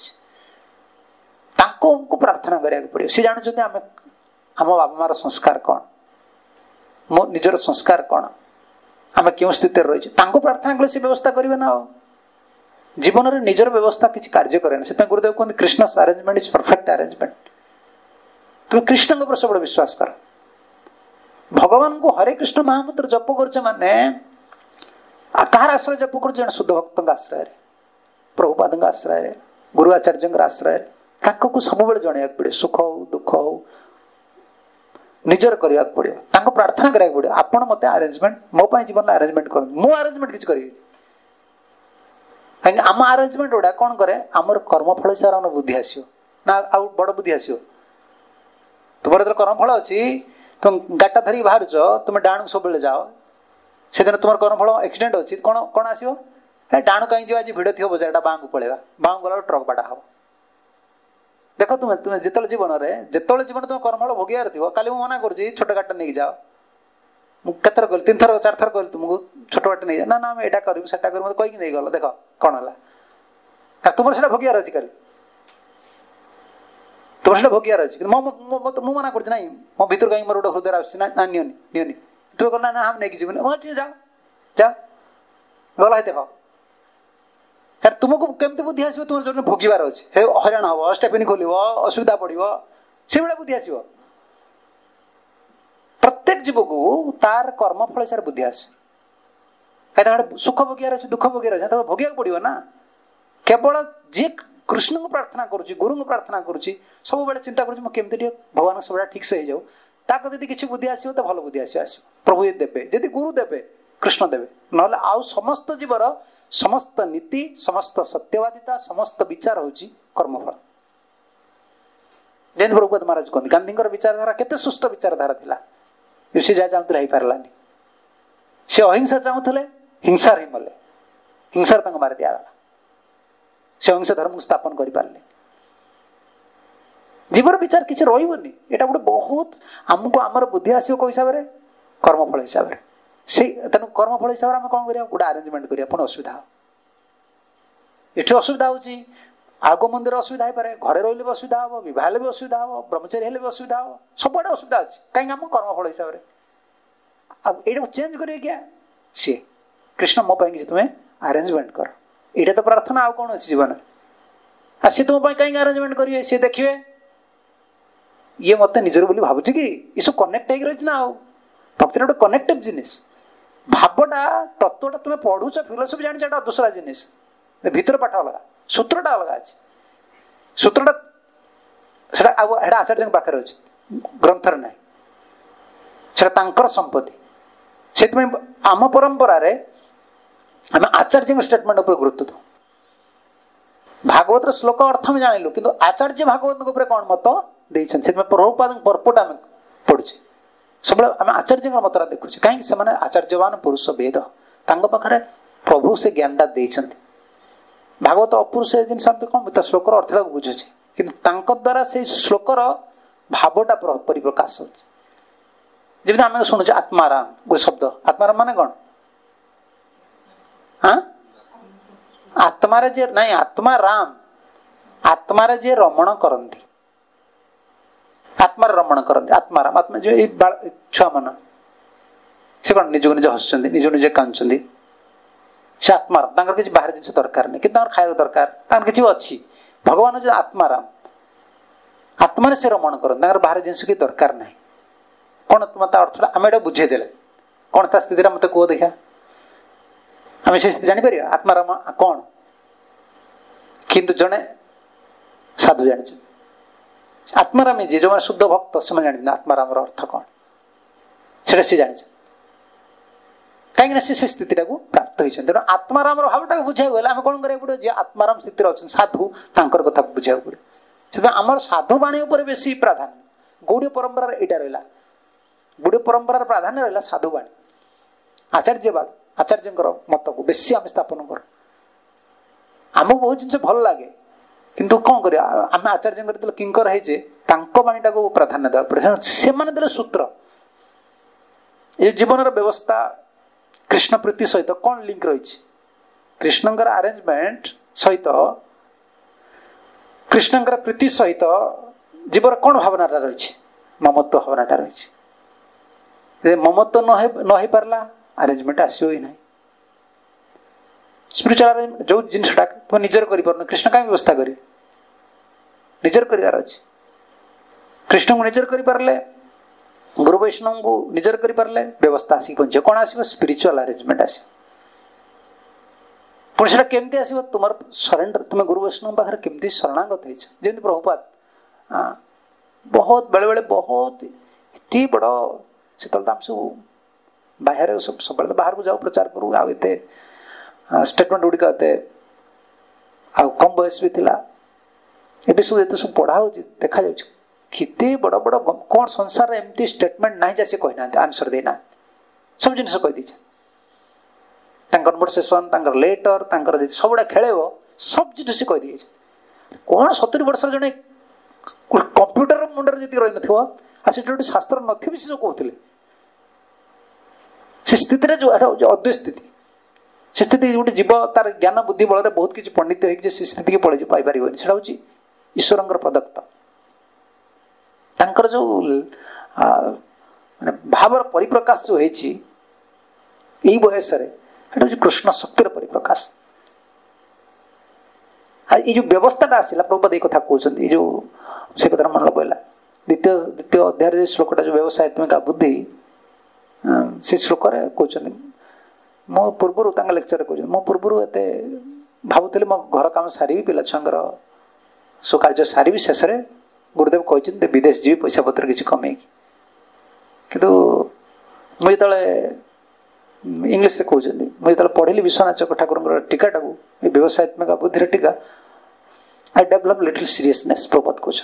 अच्छे प्रार्थना कराया पड़े सी जानते आम आम बाबा मार संस्कार कौन मो निजर संस्कार कौन आम क्यों स्थित रही प्रार्थना कले व्यवस्था करेंगे ना जीवन में निजर व्यवस्था किसी कार्य करे से गुरुदेव कहते Krishna arrangement is perfect arrangement तुम कृष्ण के सब विश्वास कर भगवान को हरे कृष्ण महामंत्र जप कर माने कहार आश्रय जप कर शुद्ध भक्त आश्रय प्रभुपाद आश्रय गुरु आचार्य आश्रय सब जन पड़े सुख हो दुख हो निजर करने पड़ो प्रार्थना कराया पड़ो आपण मत अरेंजमेंट मो जीवन में अरेंजमेंट कर मो अरेंजमेंट किसी करी कहीं आम अरेंजमेंट गुड़ा कौन करे आमर कर्मफल हिसाब से बुद्धि आसो ना आउ बड़ बुद्धि आसो तुम जो कर्मफल अच्छी तुम गाटा धरिक बाहर तुम डाण सब जाओ से दिन तुम कर्मफल एक्सीडेंट अच्छी कौन कौन आसो डाण कहीं आज भिड़ थी बजार बाँ को पलैया बाँ गला ट्रक बाटा हम देख तुम तुम जिते जीवन में जिते जीवन तुम कर्मफल भोगियार थी काली मना कर छोट गाटा नहीं जाओ मुझे कहली तीन थर चार थर कहली तुमको छोट बाट नहीं जा ना ना यहाँ करूँ से कर कहीकि नहीं गल देख कौन है तुम से भोगियार अच्छी काली तुम से भोगियार अच्छी मुझे मना कर मो भर कहीं मोर गोटे हृदय आसनी तुम कह ना हम नहीं जीवन जाओ जा गला है देख यार तुमको केमती बुद्धि आसो तुम जो भोगवार अच्छे हईराण हम स्टेपिन खोल असुविधा पड़ो से भाया बुद्धि आसो प्रत्येक जीव को तार कर्मफल हिसाब से बुद्धि आसे कहीं सुख भोगियार अच्छे दुख भोगियार अच्छे भोगिया पड़ो ना केवल जी कृष्ण को प्रार्थना करुच्ची गुरु को प्रार्थना करुच्ची सब बेले चिंता करुच्ची भगवान सब ठीक से हो जाऊ ताक यदि किसी बुद्धि आसो तो भल बुद्धि आसो आसो प्रभु ये देवे यदि गुरु देवे कृष्ण देवे ना आउ समस्त जीवर समस्त नीति समस्त सत्यवादिता समस्त विचार होची कर्मफल जैन प्रभुपाद महाराज कहते गांधी विचारधारा केते सुष्ट विचारधारा थिला सी जहाँ चाहूले हो पारानी से अहिंसा चाहूले हिंसार ही मले हिंसार मारी दिगला से अहिंसा धर्म को स्थापन कर पारे जीवर विचार किसी रही एटा गोटे बहुत आमको आमर बुद्धि आसो कौ हिसाब से कर्मफल हिसाब से तेणु कर्मफल हिसाब से कौन करा गोटे आरेंजमेंट करा पुणी असुविधा ଏଠି ଅସୁବିଧା ହେଉଛି, ଆଗ ମନ୍ଦିର ଅସୁବିଧା ହେଇପାରେ, ଘରେ ରହିଲେ ବି ଅସୁବିଧା ହେବ, ବିବାହ ହେଲେ ବି ଅସୁବିଧା ହେବ, ବ୍ରହ୍ମଚାରୀ ହେଲେ ବି ଅସୁବିଧା ହେବ, ସବୁଆଡ଼େ ଅସୁବିଧା ଅଛି। କାହିଁକି? ଆମ କର୍ମଫଳ ହିସାବରେ। ଆଉ ଏଇଟାକୁ ଚେଞ୍ଜ କରିବେ କିଆ? ସିଏ କୃଷ୍ଣ ମୋ ପାଇଁ କିଛି ତୁମେ ଆରେଞ୍ଜମେଣ୍ଟ କର। ଏଇଟା ତ ପ୍ରାର୍ଥନା, ଆଉ କ'ଣ ଅଛି ଜୀବନରେ? ଆଉ ସିଏ ତୁମ ପାଇଁ କାହିଁକି ଆରେଞ୍ଜମେଣ୍ଟ କରିବେ? ସିଏ ଦେଖିବେ ଇଏ ମୋତେ ନିଜର ବୋଲି ଭାବୁଛି କି? ଏସବୁ କନେକ୍ଟ ହେଇକି ରହିଛି ନା। ଆଉ ଭକ୍ତିରେ ଗୋଟେ କନେକ୍ଟିଭ ଜିନିଷ। ଭାବଟା ତତ୍ଵଟା ତୁମେ ପଢୁଛ, ଫିଲୋସଫି ଜାଣିଛ, ଏଟା ଦୋସରା ଜିନିଷ। ଭିତର ପାଠ ଅଲଗା, ସୂତ୍ରଟା ଅଲଗା ଅଛି। ସୂତ୍ରଟା ସେଟା ଆଉ ସେଟା ଆଚାର୍ଯ୍ୟଙ୍କ ପାଖରେ ଅଛି, ଗ୍ରନ୍ଥରେ ନାହିଁ। ସେଟା ତାଙ୍କର ସମ୍ପତ୍ତି। ସେଥିପାଇଁ ଆମ ପରମ୍ପରାରେ ଆମେ ଆଚାର୍ଯ୍ୟଙ୍କ ଷ୍ଟେଟମେଣ୍ଟ ଉପରେ ଗୁରୁତ୍ୱ ଦଉ। ଭାଗବତର ଶ୍ଲୋକ ଅର୍ଥ ଆମେ ଜାଣିଲୁ, କିନ୍ତୁ ଆଚାର୍ଯ୍ୟ ଭାଗବତଙ୍କ ଉପରେ କ'ଣ ମତ ଦେଇଛନ୍ତି, ସେଥିପାଇଁ ପ୍ରଭୁପାଦଙ୍କ ପର୍ପଟ ଆମେ ପଢୁଛେ। ସବୁବେଳେ ଆମେ ଆଚାର୍ଯ୍ୟଙ୍କ ମତଟା ଦେଖୁଛେ। କାହିଁକି? ସେମାନେ ଆଚାର୍ଯ୍ୟବାନ ପୁରୁଷ ବେଦ, ତାଙ୍କ ପାଖରେ ପ୍ରଭୁ ସେ ଜ୍ଞାନଟା ଦେଇଛନ୍ତି। ଭାଗବତ ଅପୁରୁଷ ଜିନିଷ ଆମେ କ'ଣ ତା ଶ୍ଲୋକର ଅର୍ଥଟାକୁ ବୁଝୁଛେ, କିନ୍ତୁ ତାଙ୍କ ଦ୍ୱାରା ସେଇ ଶ୍ଲୋକର ଭାବଟା ପରିପ୍ରକାଶ ହଉଛି। ଯେମିତି ଆମେ ଶୁଣୁଛେ ଆତ୍ମାରାମ ଗୋଟେ ଶବ୍ଦ, ଆତ୍ମାରାମ ମାନେ କ'ଣ? ହଁ, ଆତ୍ମାରେ ଯେ ନାଇଁ, ଆତ୍ମା ରାମ, ଆତ୍ମାରେ ଯିଏ ରମଣ କରନ୍ତି, ଆତ୍ମାରେ ରମଣ କରନ୍ତି, ଆତ୍ମାରାମ। ଆତ୍ମା ଯୋଉ ଏଇ ଛୁଆ ମାନ, ସେ କ'ଣ ନିଜକୁ ନିଜେ ହସୁଛନ୍ତି, ନିଜକୁ ନିଜେ କାନ୍ଦୁଛନ୍ତି, ସେ ଆତ୍ମାରାମ। ତାଙ୍କର କିଛି ବାହାର ଜିନିଷ ଦରକାର ନାହିଁ, କିନ୍ତୁ ତାଙ୍କର ଖାଇବା ଦରକାର, ତାଙ୍କର କିଛି ଅଛି। ଭଗବାନ ହଉଛି ଆତ୍ମାରାମ, ଆତ୍ମାରେ ସେ ରମଣ କରନ୍ତି, ତାଙ୍କର ବାହାର ଜିନିଷ କିଛି ଦରକାର ନାହିଁ। କ'ଣ ତୁମ ତା ଅର୍ଥଟା ଆମେ ଏଇଟା ବୁଝେଇଦେଲେ, କ'ଣ ତା ସ୍ଥିତିଟା ମତେ କୁହ ଦେଖିଆ। ଆମେ ସେ ସ୍ଥିତି ଜାଣିପାରିବା ଆତ୍ମାରାମ କ'ଣ? କିନ୍ତୁ ଜଣେ ସାଧୁ ଜାଣିଛନ୍ତି, ଆତ୍ମାରାମୀ ଯିଏ, ଯୋଉମାନେ ଶୁଦ୍ଧ ଭକ୍ତ, ସେମାନେ ଜାଣିଛନ୍ତି ଆତ୍ମାରାମର ଅର୍ଥ କ'ଣ, ସେଟା ସେ ଜାଣିଛନ୍ତି। କାହିଁକି ନା ସେ ସେ ସ୍ଥିତିଟାକୁ ପ୍ରାପ୍ତ ହେଇଛନ୍ତି। ତେଣୁ ଆତ୍ମାରାମର ଭାବଟାକୁ ବୁଝିବାକୁ ହେଲେ ଆମେ କ'ଣ କରିବାକୁ ପଡ଼ିବ? ଯିଏ ଆତ୍ମାରାମ ସ୍ଥିତିରେ ଅଛନ୍ତି, ସାଧୁ, ତାଙ୍କର କଥା ବୁଝିବାକୁ ପଡ଼ିବ। ସେଥିପାଇଁ ଆମର ସାଧୁ ବାଣୀ ଉପରେ ବେଶୀ ପ୍ରାଧାନ୍ୟ। ଗୌଡୀୟ ପରମ୍ପରାରେ ଏଇଟା ରହିଲା, ଗୌଡୀୟ ପରମ୍ପରାର ପ୍ରାଧାନ୍ୟ ରହିଲା ସାଧୁବାଣୀ, ଆଚାର୍ଯ୍ୟବାଦ, ଆଚାର୍ଯ୍ୟଙ୍କର ମତକୁ ବେଶୀ ଆମେ ସ୍ଥାପନ କରୁ। ଆମକୁ ବହୁତ ଜିନିଷ ଭଲ ଲାଗେ, କିନ୍ତୁ କ'ଣ କରିବା, ଆମେ ଆଚାର୍ଯ୍ୟଙ୍କର ଯେତେବେଳେ କିଙ୍କର ହେଇଛେ, ତାଙ୍କ ବାଣୀଟାକୁ ପ୍ରାଧାନ୍ୟ ଦେବାକୁ ପଡେ। ସେମାନେ ଦେଲେ ସୂତ୍ର। ଏ ଜୀବନର ବ୍ୟବସ୍ଥା କୃଷ୍ଣ ପ୍ରୀତି ସହିତ କ'ଣ ଲିଙ୍କ ରହିଛି? କୃଷ୍ଣଙ୍କର ଆରେଞ୍ଜମେଣ୍ଟ ସହିତ, କୃଷ୍ଣଙ୍କର ପ୍ରୀତି ସହିତ ଜୀବର କ'ଣ ଭାବନାଟା ରହିଛି? ମମତ୍ୱ ଭାବନାଟା ରହିଛି। ଯଦି ମମତ୍ୱ ନ ହେଇପାରିଲା, ଆରେଞ୍ଜମେଣ୍ଟ ଆସିବ ହିଁ ନାହିଁ। ସ୍ପିରିଚୁଆଲ ଯୋଉ ଜିନିଷଟା ତୁମେ ନିଜର କରିପାରୁନ, କୃଷ୍ଣ କାହିଁ ବ୍ୟବସ୍ଥା କରିବେ? ନିଜର କରିବାର ଅଛି। କୃଷ୍ଣଙ୍କୁ ନିଜର କରିପାରିଲେ, ଗୁରୁ ବୈଷ୍ଣବଙ୍କୁ ନିଜର କରିପାରିଲେ, ବ୍ୟବସ୍ଥା ଆସିକି ପହଞ୍ଚିବ। କ'ଣ ଆସିବ? ସ୍ପିରିଚୁଆଲ ଆରେଞ୍ଜମେଣ୍ଟ ଆସିବ। ପୁଣି ସେଟା କେମିତି ଆସିବ? ତୁମର ସରେଣ୍ଡର, ତୁମେ ଗୁରୁ ବୈଷ୍ଣବ ପାଖରେ କେମିତି ଶରଣାଗତ ହେଇଛ। ଯେମିତି ପ୍ରଭୁପାଦ ବହୁତ ବେଳେ ବେଳେ ବହୁତ ଏତେ ବଡ଼, ସେତେବେଳେ ତ ଆମେ ସବୁ ବାହାରେ ସବୁବେଳେ ବାହାରକୁ ଯାଉ, ପ୍ରଚାର କରୁ, ଆଉ ଏତେ ଷ୍ଟେଟମେଣ୍ଟ ଗୁଡ଼ିକ ଏତେ ଆଉ କମ୍ ବୟସ ବି ଥିଲା। ଏବେ ସବୁ ଏତେ ସବୁ ପଢ଼ା ହେଉଛି, ଦେଖାଯାଉଛି କେତେ ବଡ଼ ବଡ଼ କ'ଣ ସଂସାରରେ ଏମିତି ଷ୍ଟେଟମେଣ୍ଟ ନାହିଁ ଯେ ସେ କହିନାହାନ୍ତି, ଆନ୍ସର ଦେଇନାହାନ୍ତି। ସବୁ ଜିନିଷ କହିଦେଇছে। ତାଙ୍କ କନଭରସେସନ, ତାଙ୍କର ଲେଟର, ତାଙ୍କର ଯଦି ସବୁଗୁଡ଼ା ଖେଳେଇବ, ସବୁ ଜିନିଷ ସେ କହିଦେଇছে। କ'ଣ ସତୁରି ବର୍ଷର ଜଣେ କମ୍ପ୍ୟୁଟର ମୁଣ୍ଡରେ ଯଦି ରହିନଥିବ, ଆଉ ସେଠି ଗୋଟେ ଶାସ୍ତ୍ର ନଥିବ, ସେ ସବୁ କହୁଥିଲେ। ସେ ସ୍ଥିତିରେ ଯୋଉ ଅଦ୍ୱୈତ ସ୍ଥିତି, ସେ ସ୍ଥିତି ଗୋଟେ ଜୀବ ତାର ଜ୍ଞାନ ବୁଦ୍ଧି ବଳରେ ବହୁତ କିଛି ପଣ୍ଡିତ ହେଇକି ସେ ସ୍ଥିତିକି ପଳେଇ ପାଇପାରିବନି। ସେଟା ହଉଛି ଈଶ୍ୱରଙ୍କର ପ୍ରଦତ୍ତ। ତାଙ୍କର ଯୋଉ ମାନେ ଭାବର ପରିପ୍ରକାଶ ଯୋଉ ହେଇଛି ଏଇ ବୟସରେ, ସେଟା ହଉଛି କୃଷ୍ଣ ଶକ୍ତିର ପରିପ୍ରକାଶ। ଏଇ ଯୋଉ ବ୍ୟବସ୍ଥାଟା ଆସିଲା, ପ୍ରଭୁପାଦ ଏଇ କଥା କହୁଛନ୍ତି, ଏଇ ଯୋଉ ସେ କଥାଟା ମନେ ପଡ଼ିଲା। ଦ୍ୱିତୀୟ ଦ୍ୱିତୀୟ ଅଧ୍ୟାୟରେ ଯୋଉ ଶ୍ଲୋକଟା ଯୋଉ ବ୍ୟବସାୟତ୍ମିକା ବୁଦ୍ଧି, ସେ ଶ୍ଲୋକରେ କହୁଛନ୍ତି, ମୁଁ ପୂର୍ବରୁ ତାଙ୍କ ଲେକ୍ଚରରେ କହୁଛନ୍ତି, ମୁଁ ପୂର୍ବରୁ ଏତେ ଭାବୁଥିଲି ମୋ ଘର କାମ ସାରିବି, ପିଲା ଛୁଆଙ୍କର ସୁକାର୍ଯ୍ୟ ସାରିବି, ଶେଷରେ ଗୁରୁଦେବ କହିଛନ୍ତି ବିଦେଶ ଯିବି ପଇସା ପତ୍ର କିଛି କମେଇକି। କିନ୍ତୁ ମୁଁ ଯେତେବେଳେ ଇଂଲିଶରେ କହୁଛନ୍ତି, ମୁଁ ଯେତେବେଳେ ପଢିଲି ବିଶ୍ୱନାଥ ଚକ୍ର ଠାକୁରଙ୍କର ଟୀକାଟାକୁ, ଏ ବ୍ୟବସାୟତ୍ମିକା ବୁଦ୍ଧିର ଟୀକା, I develop little seriousness. Prabhupada କହୁଛନ୍ତି,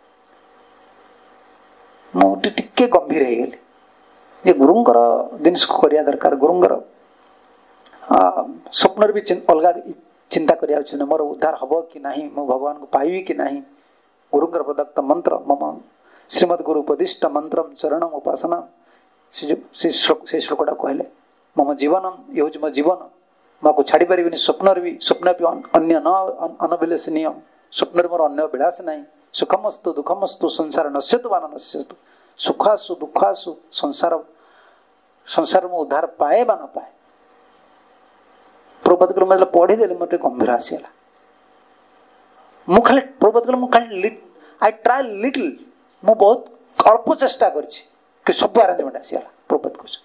ମୁଁ ଟିକେ ଗମ୍ଭୀର ହେଇଗଲି ଯେ ଗୁରୁଙ୍କର ଜିନିଷକୁ କରିବା ଦରକାର। ଗୁରୁଙ୍କର ସ୍ୱପ୍ନରେ ବି ଅଲଗା ଚିନ୍ତା କରିବା ଉଚିତ। ମୋର ଉଦ୍ଧାର ହବ କି ନାହିଁ, ମୁଁ ଭଗବାନଙ୍କୁ ପାଇବି କି ନାହିଁ। ଗୁରୁଙ୍କର ପ୍ରଦତ୍ତ ମନ୍ତ୍ର, ମମ ଶ୍ରୀମଦ୍ ଗୁରୁ ଉପଦିଷ୍ଟ ମନ୍ତ୍ରମ ଚରଣ ଉପାସନା, ସେ ଯୋଉ ସେ ଶ୍ଳୋକଟା କହିଲେ, ମମ ଜୀବନମ, ଇଏ ହେଉଛି ମୋ ଜୀବନ, मुझे छाड़ी पारि स्वप्न भी स्वप्न भी अन्य न अनभिलाषणीय स्वप्न मोर अन्य विलास ना सुखमस्तु दुखमस्तु संसार नश्यतु वा नश्यतु सुख आसु दुख आसु संसार संसार में उद्धार पाए बा न पाए प्रभुपाद कहले मतलब पढ़ीदेली मोटे गंभीर आसीगला मु खाली प्रभुपाद कहले मु खाली आई ट्राई लिटिल मु बहुत अल्प चेष्टा करछि कि सब अरेंजमेंट आसीगला प्रभुपाद कहछ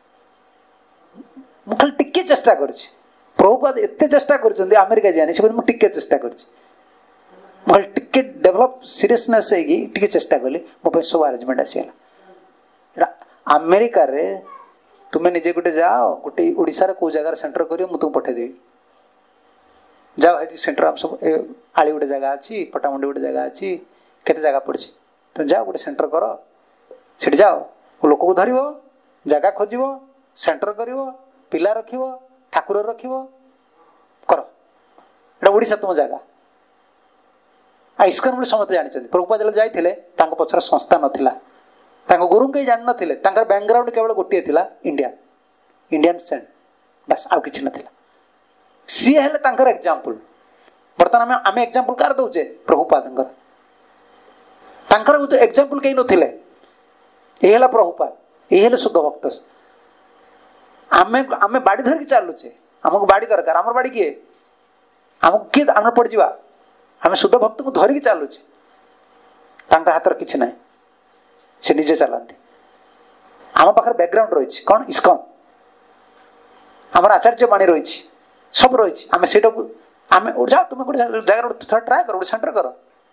मु खाली टिके चेष्टा करछि प्रभुपाद एते चेष्टा करछन्ती अमेरिका जानी से मु टिके चेष्टा करछि मु खाली टिके डेवलप सीरियसनेस है कि टिके चेष्टा कली मो पे सब अरेंजमेंट आसीगला अमेरिका रे तुम्हें निजे गोटे जाओ गोटे ओडिसा रे को जगह सेंटर करियो मु तुम पठे देबी जाओ हेटी सेंटर हम सब आली गोटे जगह अछि पटामुंडी गोटे जगह अछि केते जगह पड़छि तुम जाओ गोटे सेंटर करो सेठी जाओ लोक को धरिबो जगह खोजिबो सेंटर करिवो पिला रखिबो ठाकुर रखिबो करो एटा ओडिसा तुम जगह आ इस्कन बोली समस्त जानिछन प्रभुपाद जले जाइथिले तांको पछर संस्था नथिला तांको गुरु के जान नथिले तांकर बैकग्राउंड केवल गोटिए थिला इंडिया इंडियन सेंट बस आउ किछ नथिला सी हेले तांकर एग्जांपल बर्तमान में आमे एग्जांपल कार दउचे प्रभुपादंकर तांकर तो एग्जांपल केही नथिले ए हेला प्रभुपाद ए हेले शुद्ध भक्त आमे आमे बाड़ी धर के चालुचे हमको बाड़ी दरकार हमर बाड़ी किए हमको के हमर पड़ जिवा हमें शुद्ध भक्त को धरिकी चलुचे हाथ किसी ना से निजे चलाती आम पाखे बैकग्राउंड रही कौन इस्कन आम आचार्य बाणी रही सब रही आम से आम जाओ तुम गोटे जगह ट्राए कर सेंटर कर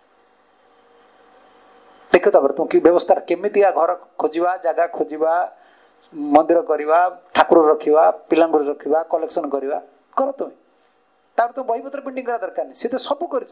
देख तुम कि व्यवस्था केमी घर खोजा जगह खोजा मंदिर करवा ठाकुर रखा पिला रखा कलेक्शन करवा कर तुम तार तो बहीपत्र प्रिंटिंग करा दरकार नहीं सी तो सब कर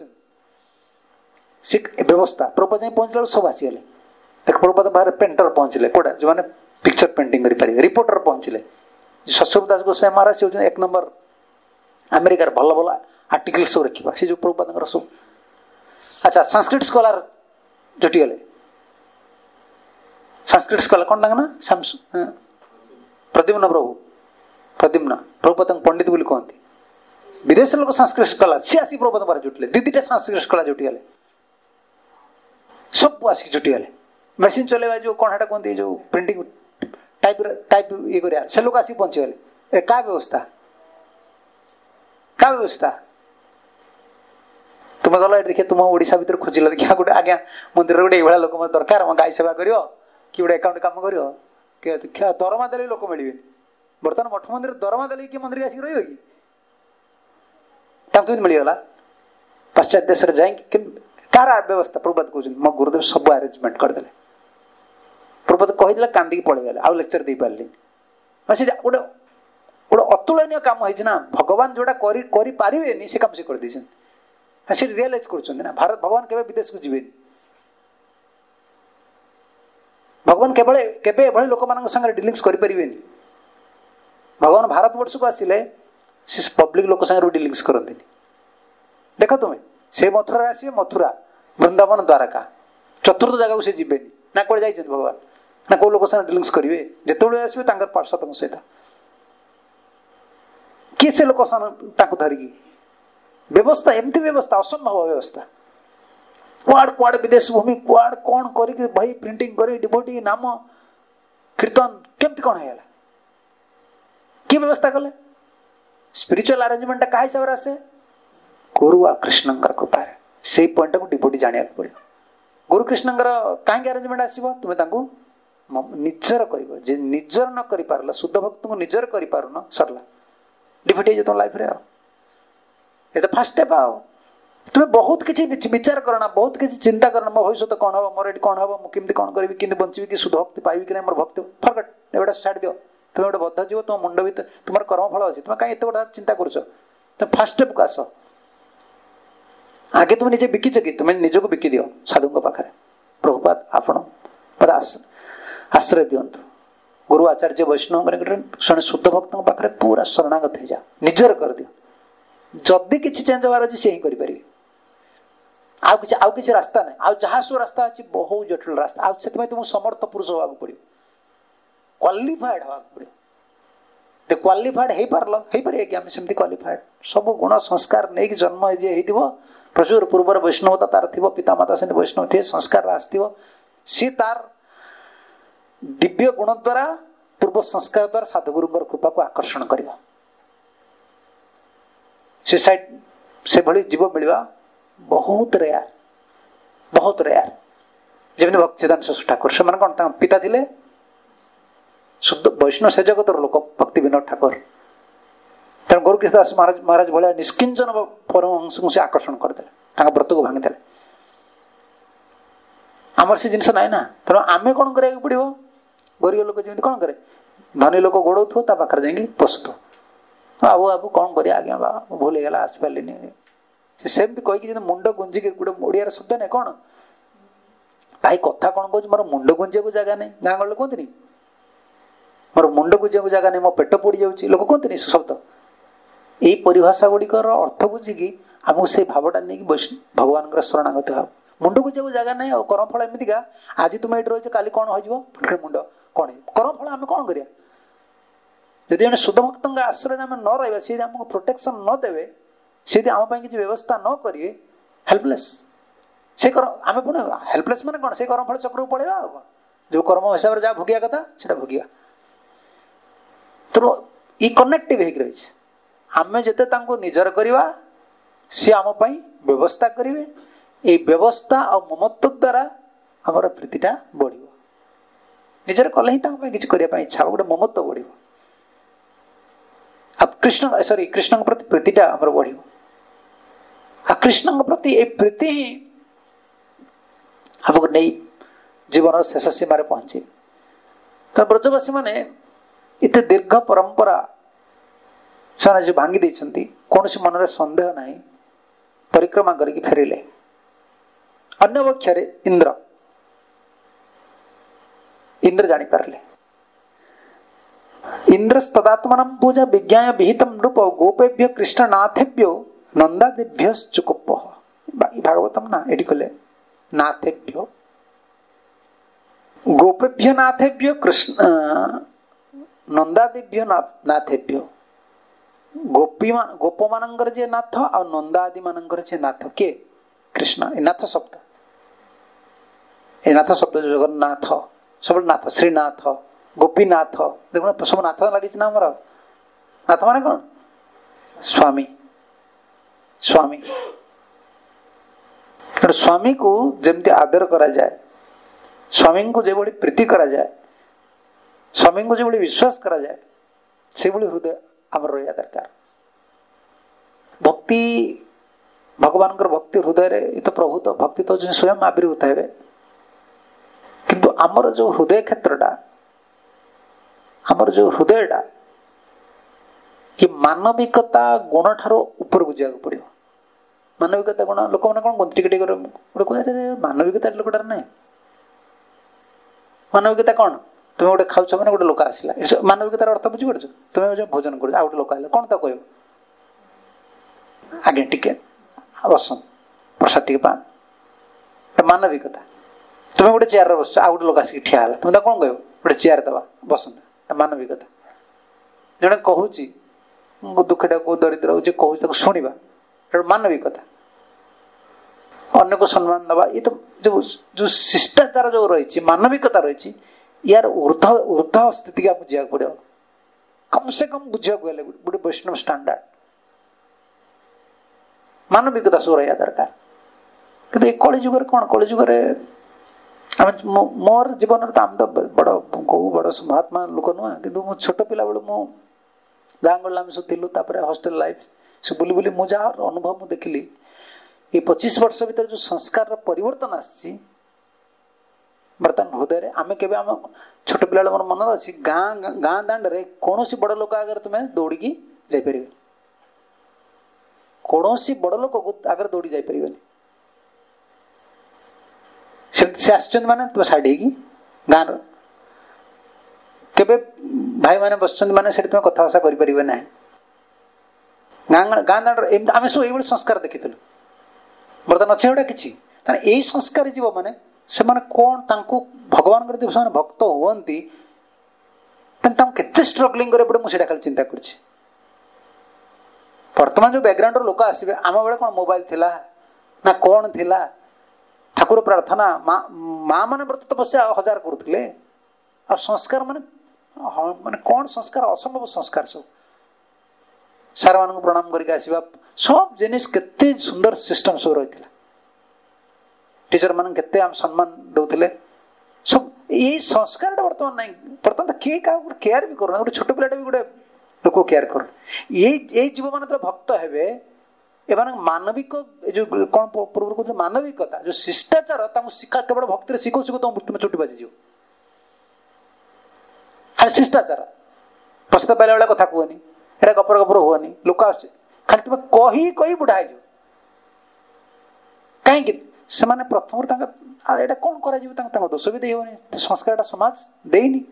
व्यवस्था प्रभुपाद जाए पहुंचला सब आसीगले देख प्रभुपाद बाहर पेंटर पहुंचले कोड़ा जो मैंने पिक्चर पेंटिंग करें रिपोर्टर पहुंचले शशुर दास गोसाई महाराज से होते एक नंबर अमेरिकार भल भल आर्टिकल सब रखा से जो प्रभुपाद सब अच्छा संस्कृत स्कॉलर जुटिगले संस्कृत स्कॉलर कौन ना प्रद्युम्न प्रभु प्रद्युम्न प्रभुपाद पंडित बोली कहती विदेश लोक संस्कृत कला सी आसी प्रभुपाद बारे जुटिले दीदीटा संस्कृत कला जुटिगले सब आसिक जुटिगले मेसीन चलेवा जो कौन हेटा कहते जो प्रिंटिंग टाइप टाइप ये कर से लोग आसिक पहुंचीगले क्या व्यवस्था क्या व्यवस्था तुम गल देखिए तुम ओडिशा भीतर खोजिल देखिए गोटे आज्ञा मंदिर गोटे ये लोक दरकार गाई सेवा कर कि गोटे अकाउंट काम कर दरमा देले लोक मिलवे बर्तमान मठ मंदिर दरमा देले कि मंदिर आसिक रही कि तांको मिलगला पश्चात देश जाए कार व्यवस्था प्रभुपाद कहते मो गुरुदेव सब अरेंजमेंट करदे प्रभुपाद कहीदे कांदी पड़ेगा आउ लेक्चर दे पारे गोटे गोटे अतुलनीय काम है भगवान जोड़ा करें से काम से कर सी रियलाइज कर भारत भगवान केवे विदेश को जीवे भगवान केवल केवे एभली लोक मान संगे डिलिंग्स करें भगवान भारत वर्ष को आसिले से पब्लिक लोक संगे डिलिंग्स करते देख तुम्हें से मथुरा आसवे मथुरा वृंदावन द्वारका चतुर्थ जगह से जीवे ना कौन जाइए भगवान ना कौ लोक संगे डिलिंग्स करेंगे जिते आसवे पार्षद सहित किए से लोक धरिकी व्यवस्था एमती व्यवस्था असंभव व्यवस्था कुआड़ कुआड़ विदेश भूमि कुआड़ कौन कर बही प्रिंटिंग कर डिभोटी नाम कीर्तन केमती कौन है कि व्यवस्था कले स्पिरिचुअल अरेंजमेंट क्या हिसाब से आसे गुरु आ कृष्ण कृपा से पॉइंट को डिभोटी जाना पड़े गुरु कृष्ण कहीं अरेंजमेंट आसो तुम्हें निजर कर निजर न कर पार शुद्ध भक्त को निजर कर पारुन सरला डिभोटी तुम लाइफ रे ये तो फास्ट स्टेप आओ तुम्हें बहुत किसी विचार करना बहुत किसी चिंता करना मो भविष्य कौन हम मोर कौन हम मुझे कौन करी कि बची कि शुद्ध भक्ति पाइबी कि मोर भक्ति फरकट एवटा छाड़ दियो तुम्हें गोटे बद्ध जीव तुम मुंड भर तुम कर्मफल अच्छी तुम कहीं बड़ा चिंता कर तुम फास्ट स्टेप को आस आगे तुम निजे बिकिच कि तुम्हें निजक बिकी दियो साधु पाखे प्रभुपाद आपण आश्रय दिंतु गुरु आचार्य वैष्णव जड़े शुद्ध भक्त पाखे पूरा शरणागत हो जा निजर कर दियो जदि किसी चेंज हबार अच्छे से ही करें आउ किसी आउ किसी रास्ता ना आउ जहाँ सब रास्ता अच्छी बहुत जटिल रास्ता आउ से तुमको समर्थ पुरुष होगा पड़ो क्वालिफाइड होगा पड़ो क्वालिफाइड हो पारल हो पारे कि आम सेमती क्वालिफाइड सब गुण संस्कार नहीं कि जन्म जे हो प्रचुर पूर्वर वैष्णवता तार थी पिता माता से वैष्णव थे संस्कार आसो सी तार दिव्य गुण द्वारा पूर्व संस्कार द्वारा साधुगुरु कृपा को आकर्षण कर से भली जीव मिलवा बहुत रेयर बहुत रेयर जमी भक्तिदान ठाकुर से कौन पिता थिले शुद्ध वैष्णव से जगतर लोक भक्ति विनोद ठाकुर तेणु गोरखदास महाराज महाराज भाया निष्किंचन परमहंस को से आकर्षण करदे व्रत को भांगीदे आमर से जिनस ना तेणु आम कौन करा पड़ो गरीब लोक जमी कौन करे धनी लोक गोड़ थो पाखे जाकि पशुथ आबू आबू कौन कर आज्ञा बाबा भूल गला आसी पारे सेमती कहीकि मुंड गुंजिक गोटे ओडिया शब्द ना कौन भाई कथा कौन कह मोर मुंड गुंजिया जगह नहीं गाँ गल कहती मोर मुंड गुंजिया जगह नहीं मो पेट पड़ जाऊँगी लोक कहते शब्द यही परिभाषा गुड़िकर अर्थ बुझिकी आमको से भावटा नहीं भगवान शरणागत भाव मुंड गुंजिया जगह नहीं कर्मफल एमतीका आज तुम ये रही काली कौन हो मुंड कौन कर्मफल आम कौन करिया यदि जन शुद्ध भक्त आश्रय आम न रहा सी आमको प्रोटेक्शन न देवे सी आम किसी व्यवस्था न करेंगे हेल्पलेस से आम पुणे हेल्पलेस मैंने कौन से कर्मफल चक्र को पड़ेगा जो कर्म हिसाब से जहाँ भोगिया कथा से भोगिया तो ये कनेक्टिव हो रही आम जिते निजर करवा सी आम व्यवस्था करेंगे ये व्यवस्था और ममत्व द्वारा आमर प्रीतिटा बढ़ निजर कले ही किसी करने इच्छा गोटे ममत्व बढ़ अब कृष्ण सॉरी कृष्ण प्रति प्रीतिटा आमर बढ़ कृष्ण प्रति ये प्रीति ही आमको नहीं जीवन शेष सीमार पहुंचे तो ब्रजवासी माने इतने दीर्घ परंपरा से जो भांगी देती कौन सी मन सन्देह ना परिक्रमा करके फेरिले अन्य पक्षरे इंद्र इंद्र जानी पारे इंद्रस्तदात्मन पूजा विज्ञा विहित नृप गोपेभ्य कृष्णनाथेभ्यो नंदादेभ्य चुकुप भागवतम ना ये कहले नाथेभ्यो गोपेभ्य नाथेभ्यो कृष्ण नंदादेभ्यो नाथेभ्यो गोपी गोप मानकर जे नाथ और नंदादि मानकर जे नाथ के कृष्ण ए नाथ शब्द ए नाथ शब्द जो जगन्नाथ सब नाथ श्रीनाथ गोपीनाथ देखो सब नाथ लगी ना हमारा नाथ माने कौन स्वामी स्वामी स्वामी को जमती आदर करा जाए स्वामी को जो प्रीति करा जाए स्वामी को जो विश्वास करा जाए से हृदय आमर रहा दरकार भक्ति भगवान भक्ति हृदय रे तो प्रभु तो भक्ति तो स्वयं आविर्भूत है किंतु आमर जो हृदय क्षेत्रटा आमर जो हृदयटा ये मानविकता गुण ठार ऊपर को जाए पड़ो मानविकता गुण लोक मैंने कौन टिके टिके मानविकता लोकटार ना मानविकता कौन तुम गोटे खाऊ मैंने गोटे लोक आसला मानविकतार अर्थ बुझीपार तुम्हें भोजन कर गोटे लोक आए कौन तो कह आगे टिके बसन प्रसाद टिके पान मानविकता तुम्हें गोटे चेयर बस आ गोटे लोक आसिक ठिया तुम कौन कह गोटे चेयर दबा बसन मानविकता जड़े कहूँ दुखटा को दरिद्र जे कहूँ शुणा मानविकता अन्य को सम्मान दबा ये तो जो जो शिष्टाचार जो रही मानविकता रही यार ऊर्ध ऊर्ध स्थिति का बुझा पड़ो कम से कम बुझा गोटे वैष्णव स्टैंडर्ड मानविकता सब रहा दरकार कि कली जुग कौन कली जुग मोर जीवन आम तो बड़ कौ बड़ महात्मा लोक नुह कि छोट पिला बेलू मु गाँ गल आम सब थिलु हॉस्टेल लाइफ से बुली बुली मुझे अनुभव मुझे देखिली ये पच्चीस वर्ष भीतर जो संस्कार परिवर्तन आसी बर्तमान हृदय आम के छोट पिला मोर मन अच्छी गाँ गाँ दांड रे कौन सी बड़ लोक आगे तुम्हें दौड़ी जापर कौन सी बड़ लोक आगे दौड़ी जापर से आसचंद माने तुम साइड होगी गाँव केबे भाई माने बसचंद माने से तुम कथाभाषा करें ना गाँ गाँ दांड आम सब ये संस्कार देखी बर्तमान अच्छे गोटा किसी यही संस्कार जीव मैंने से कौन तांको भगवान से भक्त हुए केते स्ट्रगलिंग करे पड़े मुझे खाली चिंता कर बर्तमान जो बैकग्राउंड लोक आसवे आम बेले कौन मोबाइल थिला ना कौन थिला ठाकुर प्रार्थना माँ मैंने व्रत तपस्या हजार करुले आ संस्कार माने माने कौन संस्कार असंभव संस्कार सब सार मान प्रणाम करके आसवा सब जिनिस केते सुंदर सिस्टम सब रही टीचर मान केते आम सम्मान दौले सब यही संस्कार बर्तमान नहीं बर्तमान तो किए क्या केयर भी करना गोटे छोट पिलाटा भी गोटे लोक केयर कर यही जीव मान भक्त हेबे एमान मानविक जो कौन पूर्व कहते मानविकता जो शिष्टाचार शिक्षा केवल भक्ति शिखो शिखो तुम चुटी बाजी खाली शिष्टाचार प्रसाद पाइला बेला कथा कहनी एटा गपर गपर हुअनी लोक आस खाली तुम कही कही बुढ़ा हो कहीं से प्रथम एटा कौन कर दोष भी देनी संस्कार समाज देनी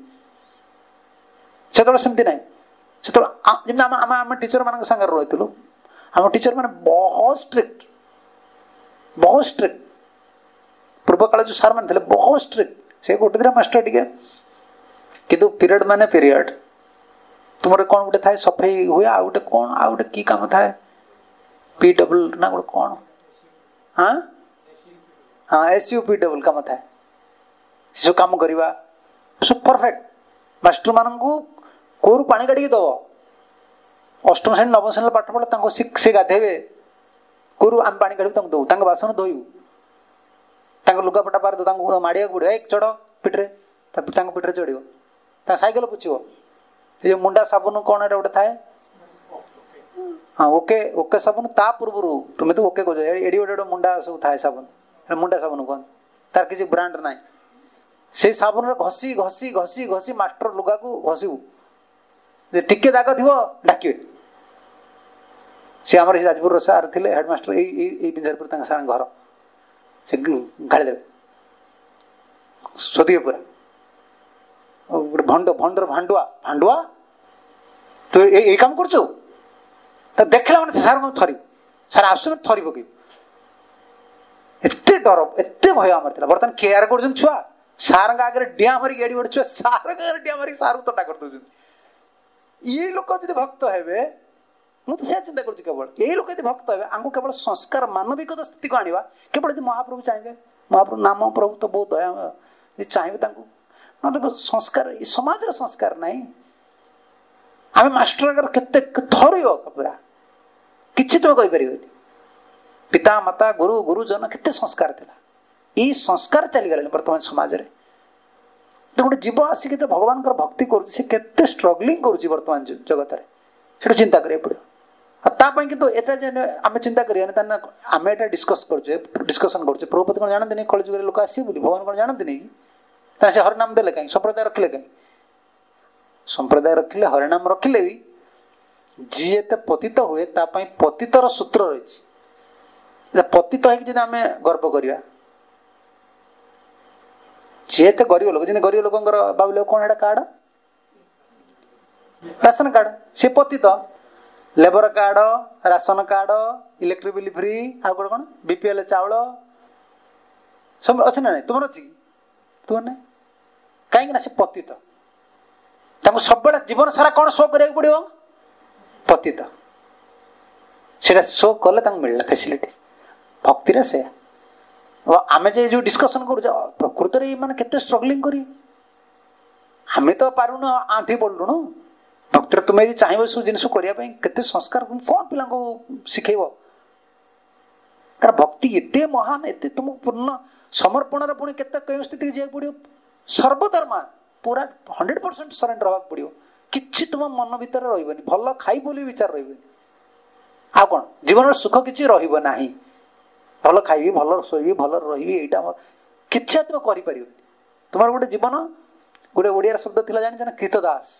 से सेमती ना से टीचर मान सागर रही आम टीचर मैंने बहुत स्ट्रिक्ट बहुत स्ट्रिक्ट पूर्व काल जो सार मैंने बहुत स्ट्रिक्ट से गोटे दिन मास्टर टे कि पीरियड माने पीरियड तुम कौन गोटे थाए सफाई हुए आ गोटे कौन आ गोटे की काम थाए पी डबल ना गोटे कौन हाँ हाँ एस यू पी डबल काम थाए सब कम करवा सब परफेक्ट मास्टर मान कोरु पानी काढ़ी दब अष्टम श्रेणी नवम श्रेणी पाठ पढ़ा से गाधेबे कोरु आम पानी काढ़ी दऊ बासन धोबू लुगापटा पार दो माड़िया गुड़ एक चढ़ पिठरे पिठरे चढ़ साइकेल पुछव ये मुंडा साबुन कौन एटा गोटे थाए हाँ ओके ओके साबुन ता पूर्व तुम्हें तो ओके कह एडी गोटे मुंडा सब थाए साबुन मुंडा साबुन कौन तार किसी ब्रांड ना से साबुन घसी घसी घसी घसी मास्टर लुगा को घसबू टिके दाग थी डाके सी आम जाजपुर सार थे हेडमास्टर बिंजारपुर सार घर से गाड़ी देवे सोधिए पूरा गोटे भंड भंडर भांडुआ भांडुआ तो ये काम कर देखला मैंने सार थरी सार आस थरी पक एते डर एते भय आम बर्तमान केयर कर छुआ सार आगे डिया मारिक एडी बड़े छुआ सार आगे डिया मारिक सार को तटा कर ये लोक यदि भक्त हे मुझे से चिंता कर केवल यही लोक यदि भक्त हे आमको केवल संस्कार मानविकता स्थिति को आने केवल महाप्रभु चाहिए महाप्रभु नाम प्रभु तो बहुत दया चाहिए ना संस्कार समाज संस्कार नहीं आम मास्टर अगर केते थर पूरा किसी तुम कहीपर पिता माता गुरु गुरुजन केते संस्कार थिला ये संस्कार चलीगला बर्तमान समाज रे तो गोटे जीव आसिक भगवान भक्ति कर स्ट्रगलिंग कर बर्तमान जगत में चिंता करिया पड़ो कि आम चिंता करें आम एटा डिस्कस कर डिस्कसन कर प्रभुपति कौन जानते नहीं कल जुग लोक आसे भगवान कौन जानते नहीं से हरिनाम देले कहीं संप्रदाय रखिले कहीं संप्रदाय रखिले हरिनाम रखिले भी जी एत पतित हुए पतितर सूत्र रही पतित होगी आम गर्व करवा जे तो गरीब लोक जी गरीब लोक बाबू कौन है कार्ड राशन कार्ड सी पतित labour card ration card electric bill free आ गोटे कौन बीपीएल चाउल सब अच्छे ना नहीं तुम अच्छी तुम ना कहीं से पतित सब जीवन सारा कौन शो करा पड़ो पतित से शो कले मिलला फैसिलिटी भक्ति से आमे जे जो डिस्कशन करू प्रकृत में माने केते स्ट्रगलिंग करी हमें तो पारुन आंठी पड़लुणु भक्ति तुम्हें यदि चाहिए सब जिन करने केते संस्कार कौन पिला शिखेब कारण भक्ति एते महान एते तुम पूर्ण समर्पण पुणी केते कई स्थिति जाए पड़ो सर्वधर्मा पूरा हंड्रेड परसेंट सरेंडर होगा पड़ो कि तुम मन भीतर रही भल खाई बोली विचार रही आ कौन जीवन सुख किसी रहा भल खाइबी भल शोबी भल रही यहाँ किच्छा तुम कर तुम गोटे जीवन गोटे ओडिया शब्द थी जान कृतदास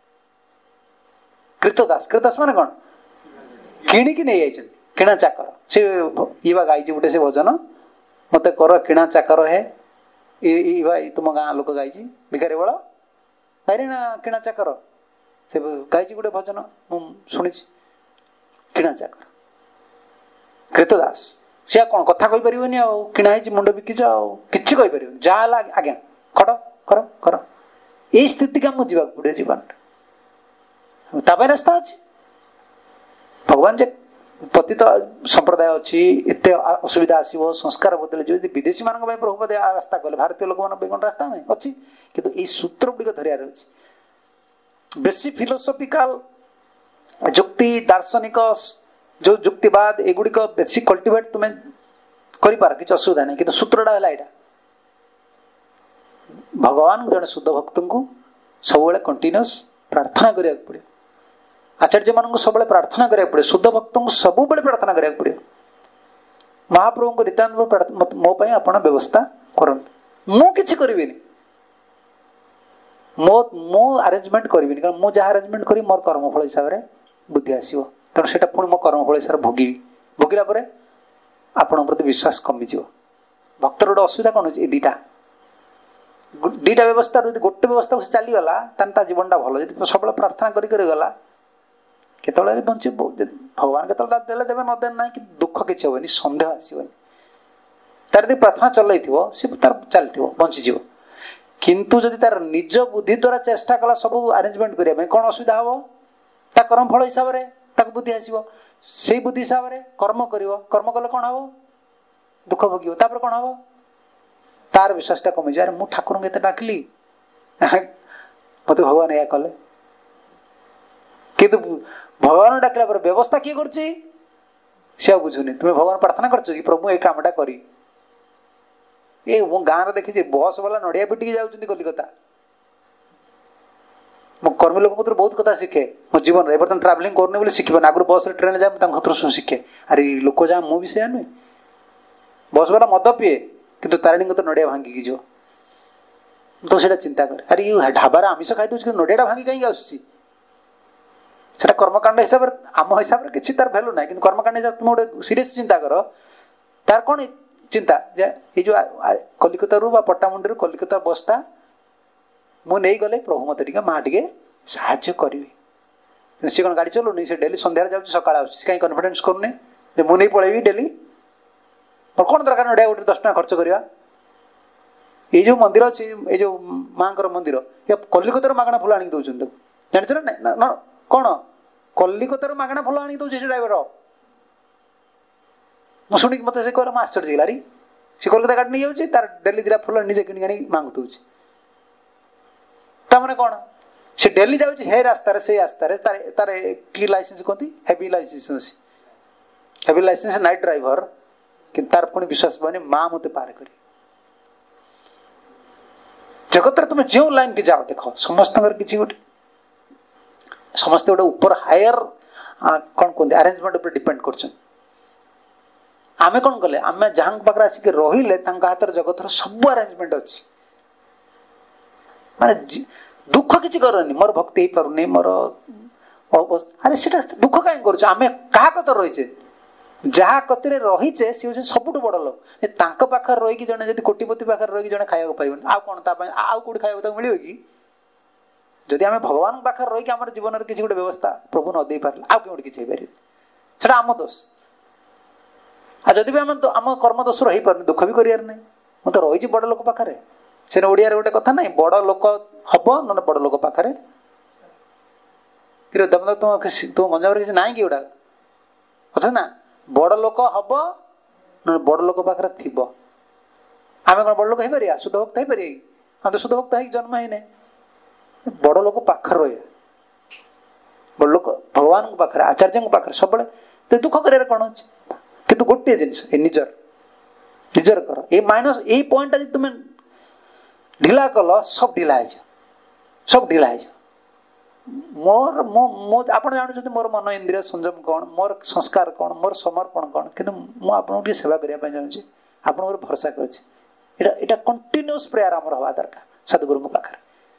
कृतदास कृतदास माने कौन किणिकी नहीं जाइए किणा चाकर से ये गाई गोटे से भजन मत कर किणा चाकर है ये भाई तुम गाँ लोक गाई भिखारी बड़ गाई ना किणा चाकर से गाई गोटे भजन मुझे किणा चाकर कृतदास सी कौन कथा कही पारिबनी आ किणा मुंड बिकिच आ कि कही पार जहाँ आज्ञा खड़ कर कर यही स्थिति का मुझे पड़े जीवन ताप रास्ता अच्छे भगवान जे पतित संप्रदाय अच्छी एत असुविधा आसो संस्कार बदल जो विदेशी मान प्रभुपद रास्ता कले भारतीय लोक मान कौन रास्ता नहीं अच्छी किंतु ये सूत्र गुड़िक धरियार अच्छी बेसी फिलोसफिकाल जुक्ति दार्शनिक जो जुक्तिवाद एगुड़िक बेसी कल्टिवेट तुम्हें कर किसी असुविधा नहीं किंतु सूत्रटा है यहाँ भगवान जड़े शुद्ध भक्त को सब कंटिन्यूअस प्रार्थना करा पड़े आचार्य मान सब प्रार्थना करा पड़े शुद्ध भक्त को सब प्रार्थना करा पड़े महाप्रभु को नित्यानंद मो आपण व्यवस्था करंतु मु किछि करिबि मो मो अरेंजमेंट करिबि कारण मु जहाँ अरेंजमेंट करी मोर कर्मफल हिसाब से बुद्धि आसीबो तेणु सेटा पुणी मो कर्मफल हिसाब से भोगी भोगिला परे आपण प्रति विश्वास कमी जीव भक्तर गोटे असुविधा कौन हो दीटा दीटा व्यवस्था गोटे व्यवस्था से चलीगला तान जीवनटा भल सब प्रार्थना करी गला केतले बंचे भगवान के देले देवे न देना कि दुख किसी हेनी सन्देह आसबनी तार यदि प्रार्थना चल सी तार चलती बंचीज किंतु जदि तार निज बुद्धि द्वारा चेष्टा कला सब अरेंजमेंट करने कौन असुविधा हम ता कर्मफल हिसाब से बुद्धि आसो से बुद्धि हिसाब से कर्म कर कर्म कले कौन हम दुख भोग तापर कौन हम तार विश्वासटा कमी जाए मु ठाकुर के डाकिली मत भगवान या कले किंतु भगवान डाकला पर व्यवस्था किए कर बुझुनी तुम्हें भगवान प्रार्थना कर प्रभु ये कामटा करी ये मो गाँव देखी बस वाला नड़िया पिटिकी जाऊँ कलिकता मो कर्मी लोक बहुत कथा शिखे मो जीवन में बर्तमान ट्रावेलिंग करने बोले शिखिबन आगुरी बस ट्रेन जाए शिखे अरे लोक जहाँ मुझे से नुहे बस वाला मद पीए किंतु तारिणी तो नड़िया भांगिकी जो तो से चिंता करे अरे ये ढाबार आमिष खाई दूसरी नड़िया भांगी कहीं आसूसी सेटा कर्मकांड हिसाब से आम हिसाब से किसी तार भैल्यू ना कि कर्मकांड हिसाब तुम गोटे सीरीयस चिंता कर तार कौन चिंता जे ये जो कलिकता रू पट्टामुंडी कलिकता बसटा मु नहीं गले प्रभु मत टे माँ टे साहाଯ୍य करी सी कौन गाड़ी चलुनी से डेली सन्धार जाऊँ सका कहीं कन्फिडेंस करूनी मुझे नहीं पलैबी डेली मोर कौन दरकार नड़िया गोटे दस टाँग खर्च करवा ये जो मंदिर अच्छी ये जो माँ मंदिर या कलिकतार मागणा फुल आनी दौरान जानते ना ना कौन कलिकतार मागणा फुल आनी दौर ड्राइवर मुझे शुणी मत से कहला आश्चर्य गला सी कलिकता गाड़ी नहीं जाऊँगी तार डेली दिटा फुल निजे किणी आनी मांग दूसरी ताने कौन से डेली जाऊँगी हे रास्तार से रास्तार तार कि लाइसेंस कहती heavy licence heavy licence night driver कि तार पुणी विश्वास बनी माँ मत पार कर जगत तुम जो लाइन की जाओ देख समस्त किसी गोटे समस्त गोटे ऊपर हायर कौन कहते अरेंजमेंट उपर डिपेंड कर आम कौन कले आम जहाँ पाखे आसिक रहिले हाथ जगत सब अरेंजमेंट अच्छी माने दुख किसी करनी मोर भक्ति हो पारे मोर अरे से दुख कहीं कर क्या कत रही जहाँ कतिर रहीचे सी हूँ सबुठ बड़ लोक पाखे रही जड़े जब कोटिपति पाखे रही जड़े खाया पाइबन आउ कौन आउ कौट खाया मिले कि जदि आम भगवान पाखे रही आम जीवन में किसी गोटे व्यवस्था प्रभु न दे पारे आउ कौट किसी पारे आम दोष आ जदि भी आम आम कर्म दोष रही पारे दुख भी करार ना मैं तो रही बड़ लोक पाखे से ओडिया गोटे कथा ना बड़ लोक हम ना बड़ लोक पाखे तुम तुम गंजाम किसी ना कि गुड़ा अच्छा ना बड़ लोक हम ना बड़ लोक पाखे थी आम कौन बड़ लोक हो शुद्ध भक्त हो पारे हम तो शुद्ध भक्त है जन्म ही नहीं बड़ लोक पाखे रही बड़ लोक भगवान पाखे आचार्य पाखे सब दुख कर कौन अच्छे कि गोटे जिनस निजर निजर कर ये माइनस यही पॉइंट आज तुम ढिला कल सब ढिला है सब ढिला है मोर मो मो आपण जानते मोर मन इंद्रिय संयम कौन मोर संस्कार कौन मोर समर्पण कौन कि मुझे सेवा करने चाहूँगी आप भरोसा कर कंटिन्यूअस प्रेयर आमर हवा दरकार सदगुरु पाखे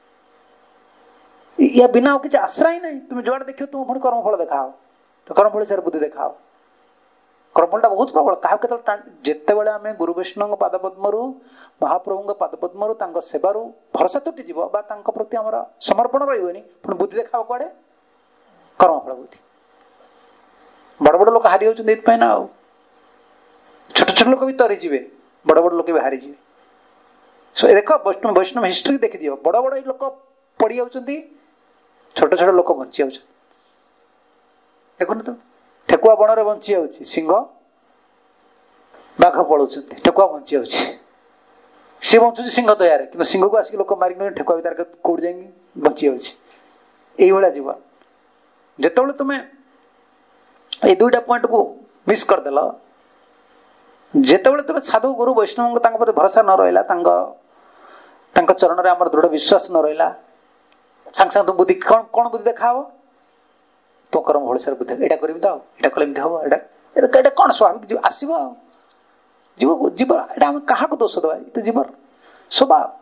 या बिना किसी आश्रा ही नहीं तुम जुआड़े देख तुम पुणी कर्मफल देखाओ तो कर्मफल सार बुद्धि देखाओ कर्मफलटा बहुत प्रबल क्या जिते बड़े आम गुरु वैष्णव पादपद्म महाप्रभु पादपद्म सेवार भरोसा तुटीज प्रति आम समर्पण रही पुणी बुद्धि देखा कड़े कर्मफल बुद्धि बड़ बड़ लोक हारी होती ना छोट छोट लोक भी तरीजे बड़ बड़ लोक भी हारीजे देख वैष्णव वैष्णव हिस्ट्री देखी दियो बड़ बड़ लोक पड़ जाउछंती छोट छोट लोक बंची जाउछ देखुन तो ठेकुआ बण रे बंची जाउछि सिंह बाघ पळौछंती ठेकुआ बंची जाउछि सी बंचुछि सिंह दयारे किंतु सिंह को आसिक लोक मारिक ठेकुआ भीतर कोड जाई बंची जाउछि एई भला जीवन जेतेबेले तुमे ए दुईटा पॉइंट को मिस कर देल जेतेबेले तुमे साधु गुरु वैष्णव तांग पर भरोसा न रहला तांग तांग चरण रे हमर दृढ़ विश्वास न रहला सांग सांग तुम बुद्धि कौन कौन बुद्धि देखा तो कर्म भरोसा बुद्धि एटा करबी तो एटा कले एमती हबो एटा एटा कौन स्वाभाविक जीव आसीबो जीव जीव एटा हम कहा को दोष दबा तो जीव स्वभाव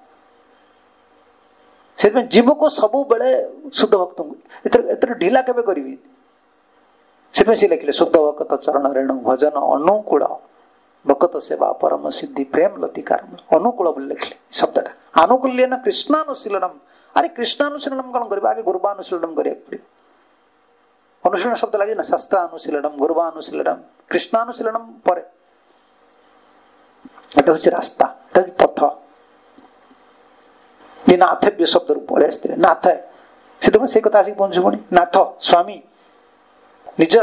से जीव को सब बेले शुद्ध भक्त एतर एतर ढिला केबे करबी से से लिखले शुद्ध भक्त चरण रेणु भजन अनुकूल भक्त सेवा परम सिद्धि प्रेम लतिकार अनुकूल बोल लिखले शब्दटा अनुकूल न कृष्णानुशीलनम अरे कृष्णानुशीलनम कौन करबा आगे गुरुवानुशीलनम करिया पड़े अनुशीलन शब्द लगे ना शास्त्रानुशीलनम गुरुवानुशीलनम कृष्णानुशीलनम पर एटा होछि रास्ता एटा होछि पथ ये नाथव्य शब्द रूप पड़े आसते नाथ है से तो से कथा आसिक पहुंचु पुणी नाथ स्वामी निजर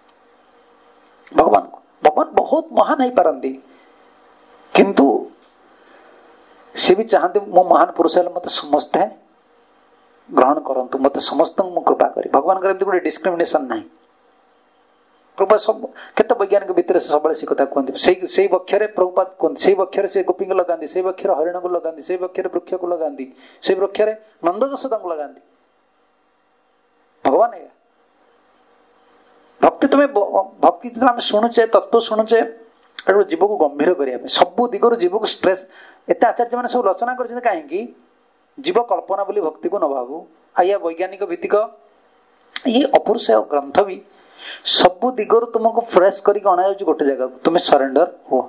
भगवान को भगवान बहुत महान है पारंती किंतु से भी चाहते मो महान पुरुष है मत समझते हैं ग्रहण करंतु मत समस्त मु कृपा करी भगवान करे गोटे डिस्क्रिमिनेशन नाही प्रभु सब केते वैज्ञानिक भितर से सबले से कथा कहते सेही सेही वक्षरे प्रभुपाद कहते सेही वक्षरे से गोपी को लगांदी सेही वक्षरे हरिण को लगांदी सेही वक्षरे वृक्ष को लगांदी सेही वक्षरे नंद यशोदा को लगांदी भगवान है भक्ति तुम्हें भक्ति हम शुणुचे तत्व शुणुचे जीव को गंभीर करने सब दिगरु जीव को स्ट्रेस एत आचार्य मैंने सब रचना कर कहीं जीव कल्पना बोली भक्ति को न भावु आया वैज्ञानिक भित्तिक ये अपुरुष ग्रंथ भी सब दिगरु तुमको फ्रेश करके अणा जाउछि गोटे जगह तुम्हें सरेंडर हो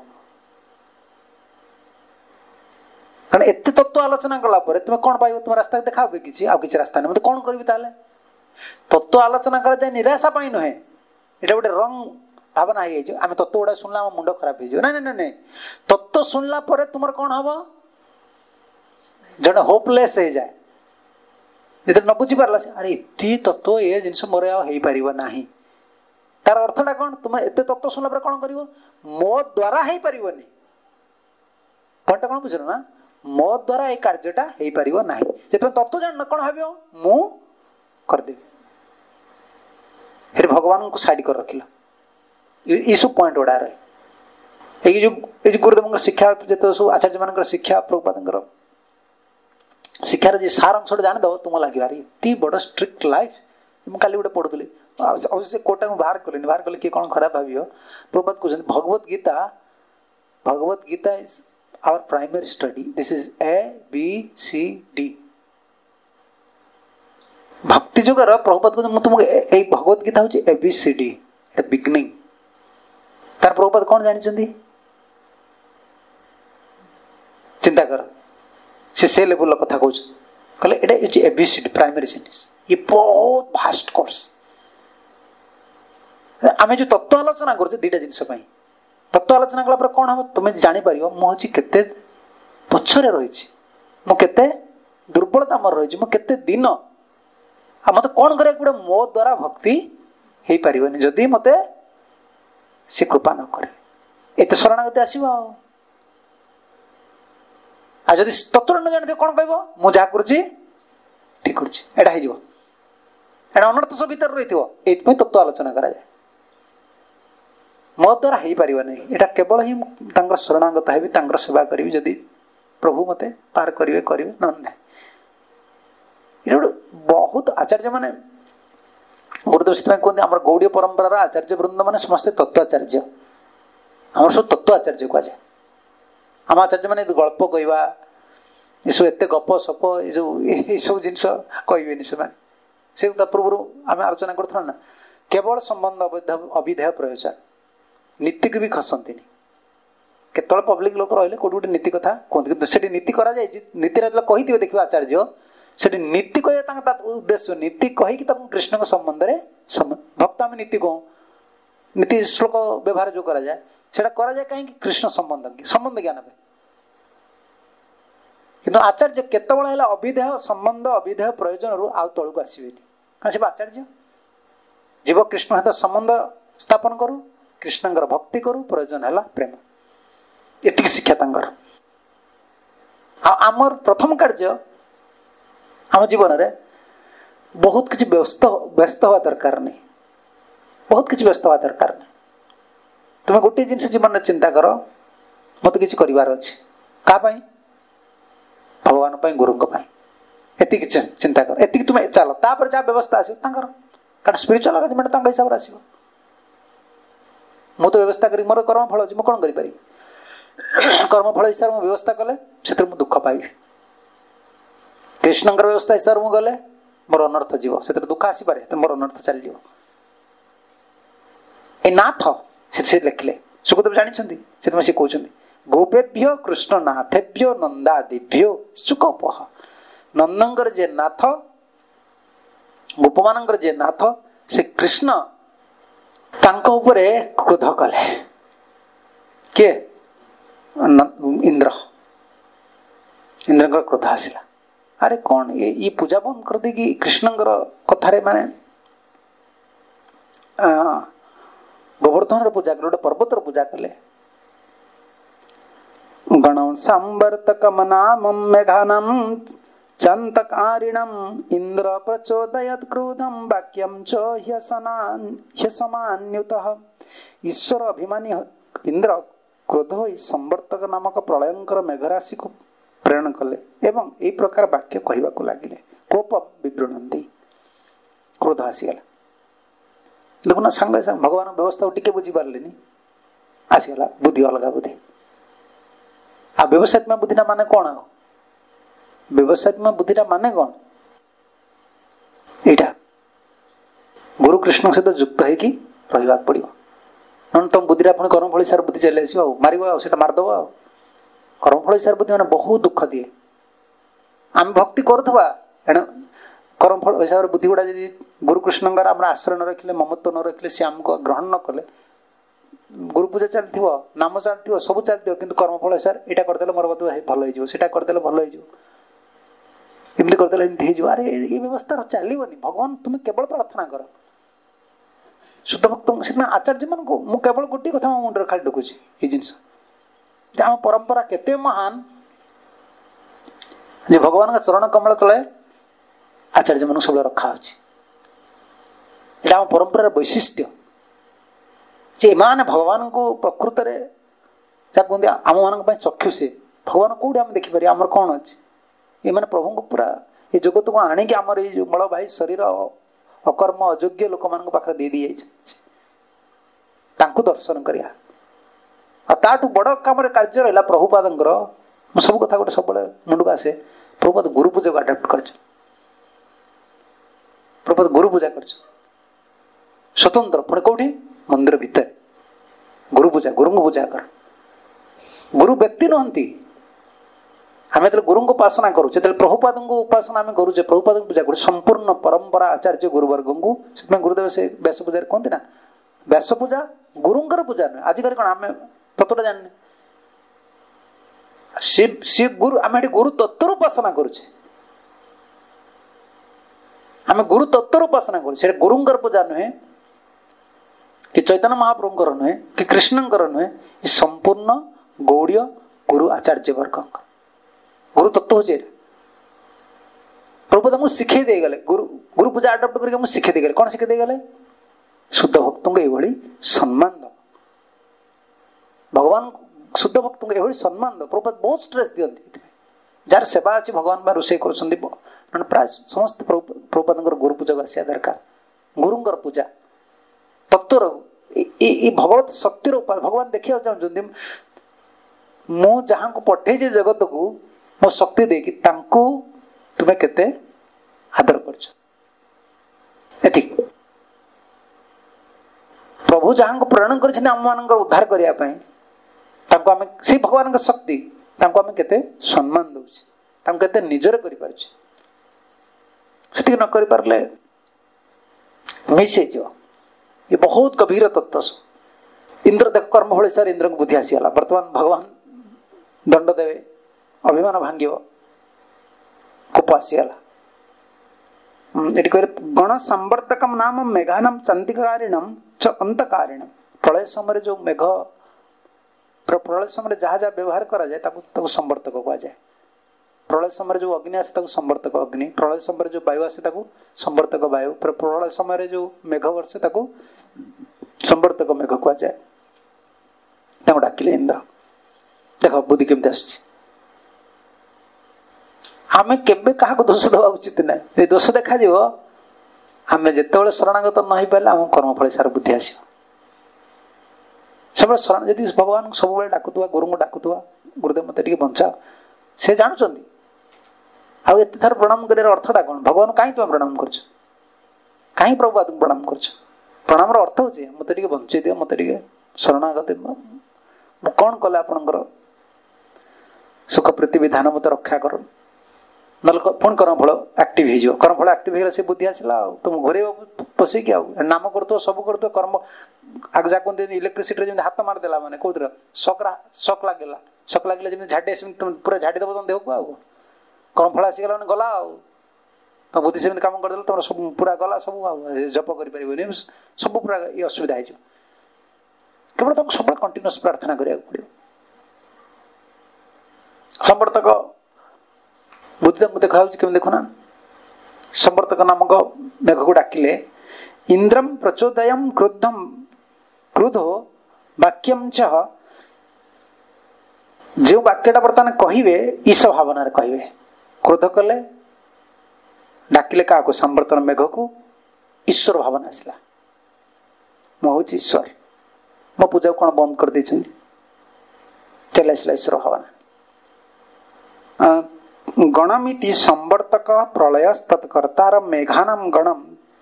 कारण एते तत्व आलोचना कला परे तुम कौन पाइबो तुम रास्ता देखा किछि आ किछि रास्ता नहीं मते कौन करबी ताले तत्व आलोचना करे जाय निराशा पाई नहे एटा गोटे रंग भावना है जे आमे तत्व गुडा सुनला हम मुंड खराब हो ना ना ना तत्व सुनला परे तुमर कौन हबो जने होपलेस हो जाए जब न बुझी पारला अरे इति तत्व ये जिनस मोर आ हेई परिबो नाही तार अर्थटा कौन तुम एते तत्व सुनला पर कौन करिवो मो द्वारा हेई परिबोनी पॉइंट कौन बुझलो ना मो द्वारा ए कार्यटा हेई परिबो नाही जे तुम तत्व जान कौन भाबियो मु कर देबी फिर भगवान को साइड कर रखिला ये सब पॉइंट उड़ा रहे ये जो ये जो गुरुदेव शिक्षा जते सब आचार्य मान शिक्षा प्रभुपाद शिक्षार जी सार अंश जान दो तुम लगे अरे इतनी बड़ स्ट्रिक्ट लाइफ मुझे काली गोटे पढ़ुली अवश्य कोटा बाहर कल बाहर कले किए कौन खराब भाव प्रभुपाद कहते Bhagavad Gita Bhagavad Gita is our primary study this is A B C D भक्ति जुगर प्रभुपाद कहते तुमको ए भगवत गीता हूँ A B C D beginning तार प्रभुपाद कौन जानी चिंता कर से से लेवल कथा कहूँ कहले एटा एबीसीडी प्राइमरी सिटीज ये बहुत भास्ट कोर्स आमे जो तत्व आलोचना करछे दीटा जिंस पई तत्व आलोचना कला पर कोन हम तुमे जानि परियो मो होची केते पछरे रहिछि मो केते दुर्बलता मर रहिछि मो केते दिन आ मते कोन करे गुडे मो द्वारा भक्ति हेई परिबनी जदी मते से कृपा न करे एते शरणागति आसीबो आ जदि तत्व न जानि कोन कहबो मु जा करछि ठीक करछि एटा हे जिवो एटा अनर्थ सब भीतर रहिथिवो एत पई तत्व आलोचना करा जाय मो द्वारा हेई परिबो नै एटा केवल ही तांगर शरणागत हेबी तांगर सेवा करबी जदि प्रभु मते पार करिवे करिवे न नै बहुत आचार्य माने गुरुदेव से कहते आम गौड़ीय परंपरार आचार्य वृंद मैंने समस्ते तत्वाचार्य आम सब तत्वाचार्य कह जाए आम आचार्य मैंने गल्प कहवा ये सब एत गप सप ये सब जिन कहे से पूर्व आम आलोचना कर ना केवल संबंध अभिधेय प्रयोजन नीति की भी खसती केतल पब्लिक लोक रही कौट गोटे नीति कथा कहते से नीति करा नीति कही देखिए आचार्य से नीति कह उद्देश्य नीति कहीकि कृष्ण संबंध में भक्त आम नीति कहूँ नीति श्लोक व्यवहार जो करा जाए सेटा करा जाए कहीं कृष्ण संबंध संबंध ज्ञान पे किंतु आचार्य केतबेले हेला अविधेय संबंध अविधेय प्रयोजन रु आउ तळକୁ आसीबेनी कारण से आचार्य जीव कृष्ण सहित संबंध स्थापन करू कृष्णଙ୍କର भक्ति करू प्रयोजन है प्रेम एति शिक्षा तांकर आमर प्रथम कार्य आम जीवन रे बहुत किसी व्यस्त व्यस्त हवा दरकार नहीं बहुत किसी व्यस्त हवा दरकार नहीं तुम्हें गोटे जिन जीवन में चिंता कर मत किसी कर क्या भगवान गुरु एति चिंता कर एति तुम्हें चल तापर जहाँ व्यवस्था आस कारण स्पिरिचुअल अरेंजमेंट हिसाब से आसो मु तो व्यवस्था करी मोर कर्मफल अच्छी मुझे कौन करी कर्मफल हिसाब से व्यवस्था कले से दुख पाइबी कृष्ण व्यवस्था हिसाब से गले मोर अनर्थ जीव से दुख आसपे मोर अनर्थ चल नाथ से लिखिले सुखदेव जानते से कहते गोपेभ्य कृष्ण नाथेभ्य नंदादिभ्यो सुखोपह नंदंगर जे नाथ गोप मानकर जे नाथ से कृष्ण तांको उपरे क्रोध कले किए इंद्र इंद्र क्रोध आसला अरे कौन ये ये पूजा बंद कर दे कि कृष्ण कथारे माने गोवर्धन पूजा कले पर्वतर पूजा कले गणं संवर्तकमनामं मेघानं चन्तकारिणम् इंद्र प्रचोदयत् क्रोधं वाक्यं च ह्यसनान् ह्यसमान्युतः ईश्वर अभिमानी इंद्र क्रोध होई संवर्तक नामक प्रलयंकर मेघराशि को प्रेरण कले एवं ए प्रकार वाक्य कहवा को लगिले कोप विवृणंती क्रोध आसीगला देखुना सांगे सांग भगवान व्यवस्था टिके बुझी पारलेनी आसीगला बुद्धि अलगा बुद्धि आ व्यवसायत्मक बुद्धिटा माने कौन आ व्यवसायत्मक बुद्धिटा माने कौन एटा गुरु कृष्ण सहित युक्त है कि रहिबा पड़िबो नन तुम बुद्धिटा पुणी कर्मफल हिसाब बुद्धि चले आसीबो आ मारिबो आ सेटा मारदबो आ कर्मफल हिसाब बुद्धि माने बहुत दुख दिए आम भक्ति करथवा एण कर्मफल हिसाब बुद्धि गुडा यदि गुरु कृष्णंगर हमरा आश्रय न रखिले ममत्व न रखिले से हमको ग्रहण न कले गुरु पूजा चलती नाम चलती सब चलती किंतु कर्मफल सर यहाँ करदे मोर बद भल होटा करदे भल होमती करदे एमती हो अरे ये व्यवस्था चलनी भगवान तुम्हें केवल प्रार्थना कर शुद्ध भक्त से आचार्य मान को मुझे केवल गोटे कथा मो मुंडे खाली ढुकुची ये जिनस आम परंपरा केते महान जे भगवान का चरण कमल तले आचार्य मान सब रखा आम परंपरार वैशिष्ट्य जे मान भगवान को प्रकृत कहते आम मान चक्षु से भगवान कौटे आम देखिपर आम कौन अच्छे ये मैंने प्रभु को पूरा ये जगत को आणिक आमर ये मल भाई शरीर अकर्म अयोग्य लोक मान पाखे दे दी दर्शन करा बड़ कम कार्य रहा प्रभुपाद सब कथा गोटे सब मुंड को आसे प्रभुपाद गुरु पूजा को आडाप्ट कर प्रभुपाद गुरु पूजा कर स्वतंत्र पुणी कौटी मंदिर भितर गुरु पूजा गुरु को पूजा कर गुरु व्यक्ति नुहति आम जो गुरु को उपासना करूँ प्रभुपाद को उपासना आम करूचे प्रभुपाद पूजा कर संपूर्ण परंपरा आचार्य गुरुवर्ग को गुरुदेव से व्यास पूजा कहते ना व्यास पूजा गुरुंर पूजा नुहे आजिकल कौन आम तत्वटा जाने शिव शिव गुरु आम गुरु तत्व उपासना करुचे आम गुरु तत्व उपासना कर गुरुंर पूजा नुहे कि चैतन्य महाप्रभुंकर नुहे कि कृष्णंकर नुहे संपूर्ण गौड़ीय गुरु आचार्य वर्ग गुरु तत्व हो प्रभुपाद मुझे शिखे दे गले गुरु गुरु पूजा आडप्ट करके मुझे शिखे दे गले कौन शिखे दे गले शुद्ध भक्तों को ये सम्मान दो भगवान शुद्ध भक्तों को ये सम्मान दो प्रभुपाद बहुत स्ट्रेस दिखती जार सेवा अच्छी भगवान में रोषे कर प्राय समस्त प्रभुपाद गुरु पूजा को आसा दरकार गुरुंर पूजा तत्वर ये भगवत शक्तिर भगवान देखा चाहते मु जहाँ को पठे जगत को मो शक्ति देकी तुम्हें केते आदर कर प्रभु जहाँ को प्रेरण कर आम मान उद्धार करने से भगवान का शक्ति आम केते सम्मान दौचे केते निजर कर न कर पारे मिस ये बहुत गभीर तत्व इंद्र देख कर्म फल सर इंद्र को बुद्धि आसीगला बर्तमान भगवान दंड देवे अभिमान भांग କୋପ ଆସିଗଲା। ଏଠି କହିଲେ ଗଣ ସମ୍ବର୍ତ୍ତକମ ନାମ ମେଘାନମ ଚାନ୍ଦିକାରିଣମ च अंतकारिणम। प्रलय समय जो मेघ प्रलय समय जहाँ जहाँ व्यवहार करा जाए ताकू ताकू संवर्तक कहा जाए। प्रलय समय जो अग्नि आसे ताकू संवर्तक अग्नि, प्रलय समय जो वायु आसे ताकू संवर्तक वायु, प्रलय समय जो मेघ वर्षे ताकू संवर्तक मेघ कहा जाए। ताकू डाकिले इंद्र। देखो बुद्धि केमती आसुची। आमे केबे काहाको दोष देवा उचित ना। ए दोष देखा जीवो आमे जेतेबेले शरणागत न होई पाले हम कर्मफल सार बुद्धि आसीबो। सब शरण यदि भगवान सब बेले डाकुतवा, गुरु को डाकुतवा, गुरुदेव मते टिके बंचा, से जानछंती आ एते थर प्रणाम करियर अर्थटा कोन? भगवान काई तुम प्रणाम करछ? काई प्रभु तुम प्रणाम करछ? प्रणाम रो अर्थ होचे मते टिके बंचै दियो, मते टिके शरणागत मु कोन कले आपनकर सुख प्रीति विधान मते रक्षा करो। नल पुणी कर्मफल एक्टिव हो कर्मफल एक्टिव हो से बुद्धि आसला तुम घोरे पशिकी आ नाम कर सब कर कर्म आग जाक इलेक्ट्रिसिटी जमी हाथ मारदेला मैंने कौन शक शक लगे शक लगे जमी झाड़ी तुम पूरा झाड़ी दब तुम देह को आउ कर्मफल आसीगला गला तुम बुद्धि सेमती कम करदे तुम सब पूरा गला सब जप कर सब पूरा ये असुविधा हो केवल तुमको सब कंटिन्यूअस प्रार्थना करा पड़ो। संवर्तक बुद्धि देखा केम देखुना संवर्तक नामक मेघ को डाकिले इंद्रम प्रचोदयम क्रुद्धम क्रुधो वाक्यम च जो वाक्यटा बर्तमान कहिबे ईश भावना कहिबे क्रोध कले डाकिले क्या को संवर्तन मेघ को ईश्वर भावना आसला मु हूँ ईश्वर मो पूजा कौन बंद कर दे चल आसला ईश्वर भावना। गणमिति संवर्तक प्रलय तत्कर्तार मेघानाम गणम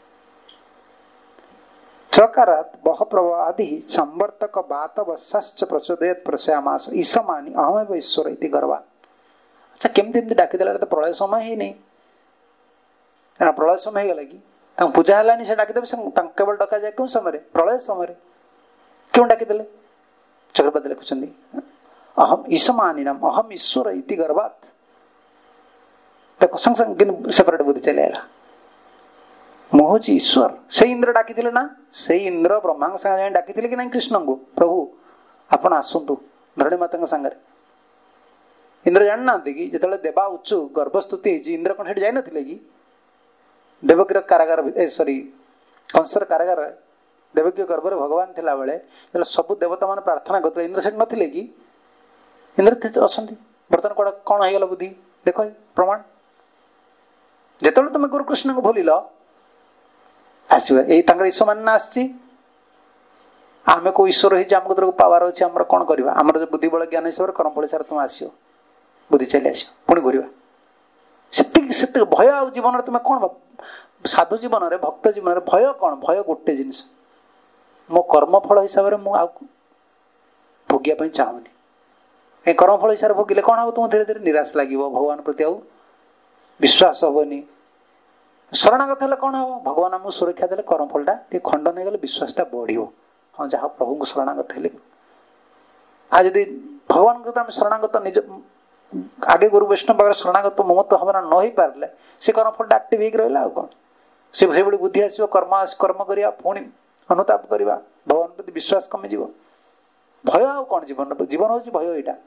चकारात बह प्रवादि संवर्तक बात वश्च प्रचोदयत प्रशयामास ईशमानी अहमेव ईश्वर इति गर्वान। अच्छा केमती एमती डाकी देला तो प्रलय समय ही नहीं प्रलय समय हो गला कि पूजा है से डाकीदेवे केवल डका जाए क्यों समय प्रलय समय क्यों डाकीदेले चक्रवर्ती लिखुंट अहम ईशमानिनम अहम ईश्वर इति गर्वात। देखो संग संग सेपरेट बुद्धि चले आला मोहची ईश्वर से इंद्र डाकी थिले ना से इंद्र ब्रह्मा संगे डाकी थिले कि नहीं कृष्ण को प्रभु आपण आसंतु धरणी माता संगे इंद्र जानना कि जिते देवा उच्चु गर्भस्तुति इंद्र कौन जाई नथिले कि देवकीर कारागार सॉरी कंसर कारागार देवकी गर्भ भगवान थिला बेले सब देवता मान प्रार्थना करते इंद्र सेठ नथिले कि इंद्र अछंती बर्तमान कौन हो गला बुद्धि देखो प्रमाण जिते तुम गुरु कृष्ण को भूल आसवा यही ईश्वर मानना आम को ईश्वर आम को पावर अच्छे आम कौन करवा आम जो बुद्धि बल ज्ञान हिसाब से कर्मफल सार तुम आस बुद्धि चली आस पुणी घूरवा से भय आ जीवन तुम कौन साधु जीवन में भक्त जीवन में भय कौन भय गोटे जिनस मो कर्मफल हिसाब से मुझे भोगिया चाहूनी कर्मफल हिसाब से भोगिले कौन हम तुम धीरे धीरे निराश लगे भगवान प्रति आउ विश्वास हेनी शरणागत हेल्ले कौन हम भगवान आमको सुरक्षा देले कर्मफलटा खंडन हो विश्वासटा बढ़ हाँ जहाँ प्रभु को शरणागत हेले आज यदि भगवान को शरणागत निज आगे गुरु वैष्णव पाखे शरणागत ममत्व भावना न हो पारे से कर्मफलटा एक्टिव हो रहा है कौन से भाई भाई बुद्धि आस कर्म कर्म करवा पुणी अनुताप करवा भगवान प्रति विश्वास कमिज भय आ कौन जीवन जीवन हूँ भय यहाँ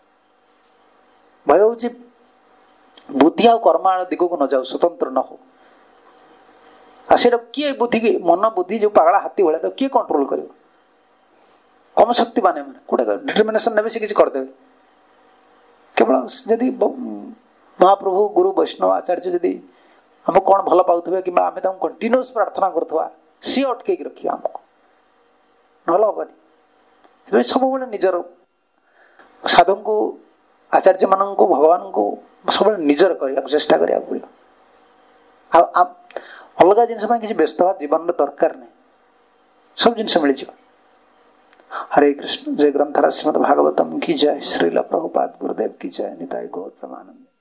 भय हूँ बुद्धि आ कर्म दिग को न जाऊ स्वतंत्र न हो आटा किए बुद्धि मन बुद्धि जो पागला हाथी भाया तो किए कंट्रोल कर कम शक्ति मान गोटे डिटरमिनेशन ने किसी करदे केवल जदि महाप्रभु गुरु वैष्णव आचार्य जदि आम कौन भल पाऊे कि आम कंटिन्यूअस प्रार्थना करुवा सी अटके रखिए आमको ना हेनी सब बड़े निजर साधु को आचार्य मान को भगवान को सब निजर करने चेष्टा करा पड़ो अलग जिन किसी व्यस्त हवा जीवन में दरकार नहीं सब जिन मिल जाए। हरे कृष्ण जय ग्रंथराज श्रीमद् भागवतम की जय श्रील प्रभुपाद गुरुदेव की जय निताय गौर प्रेमानंद।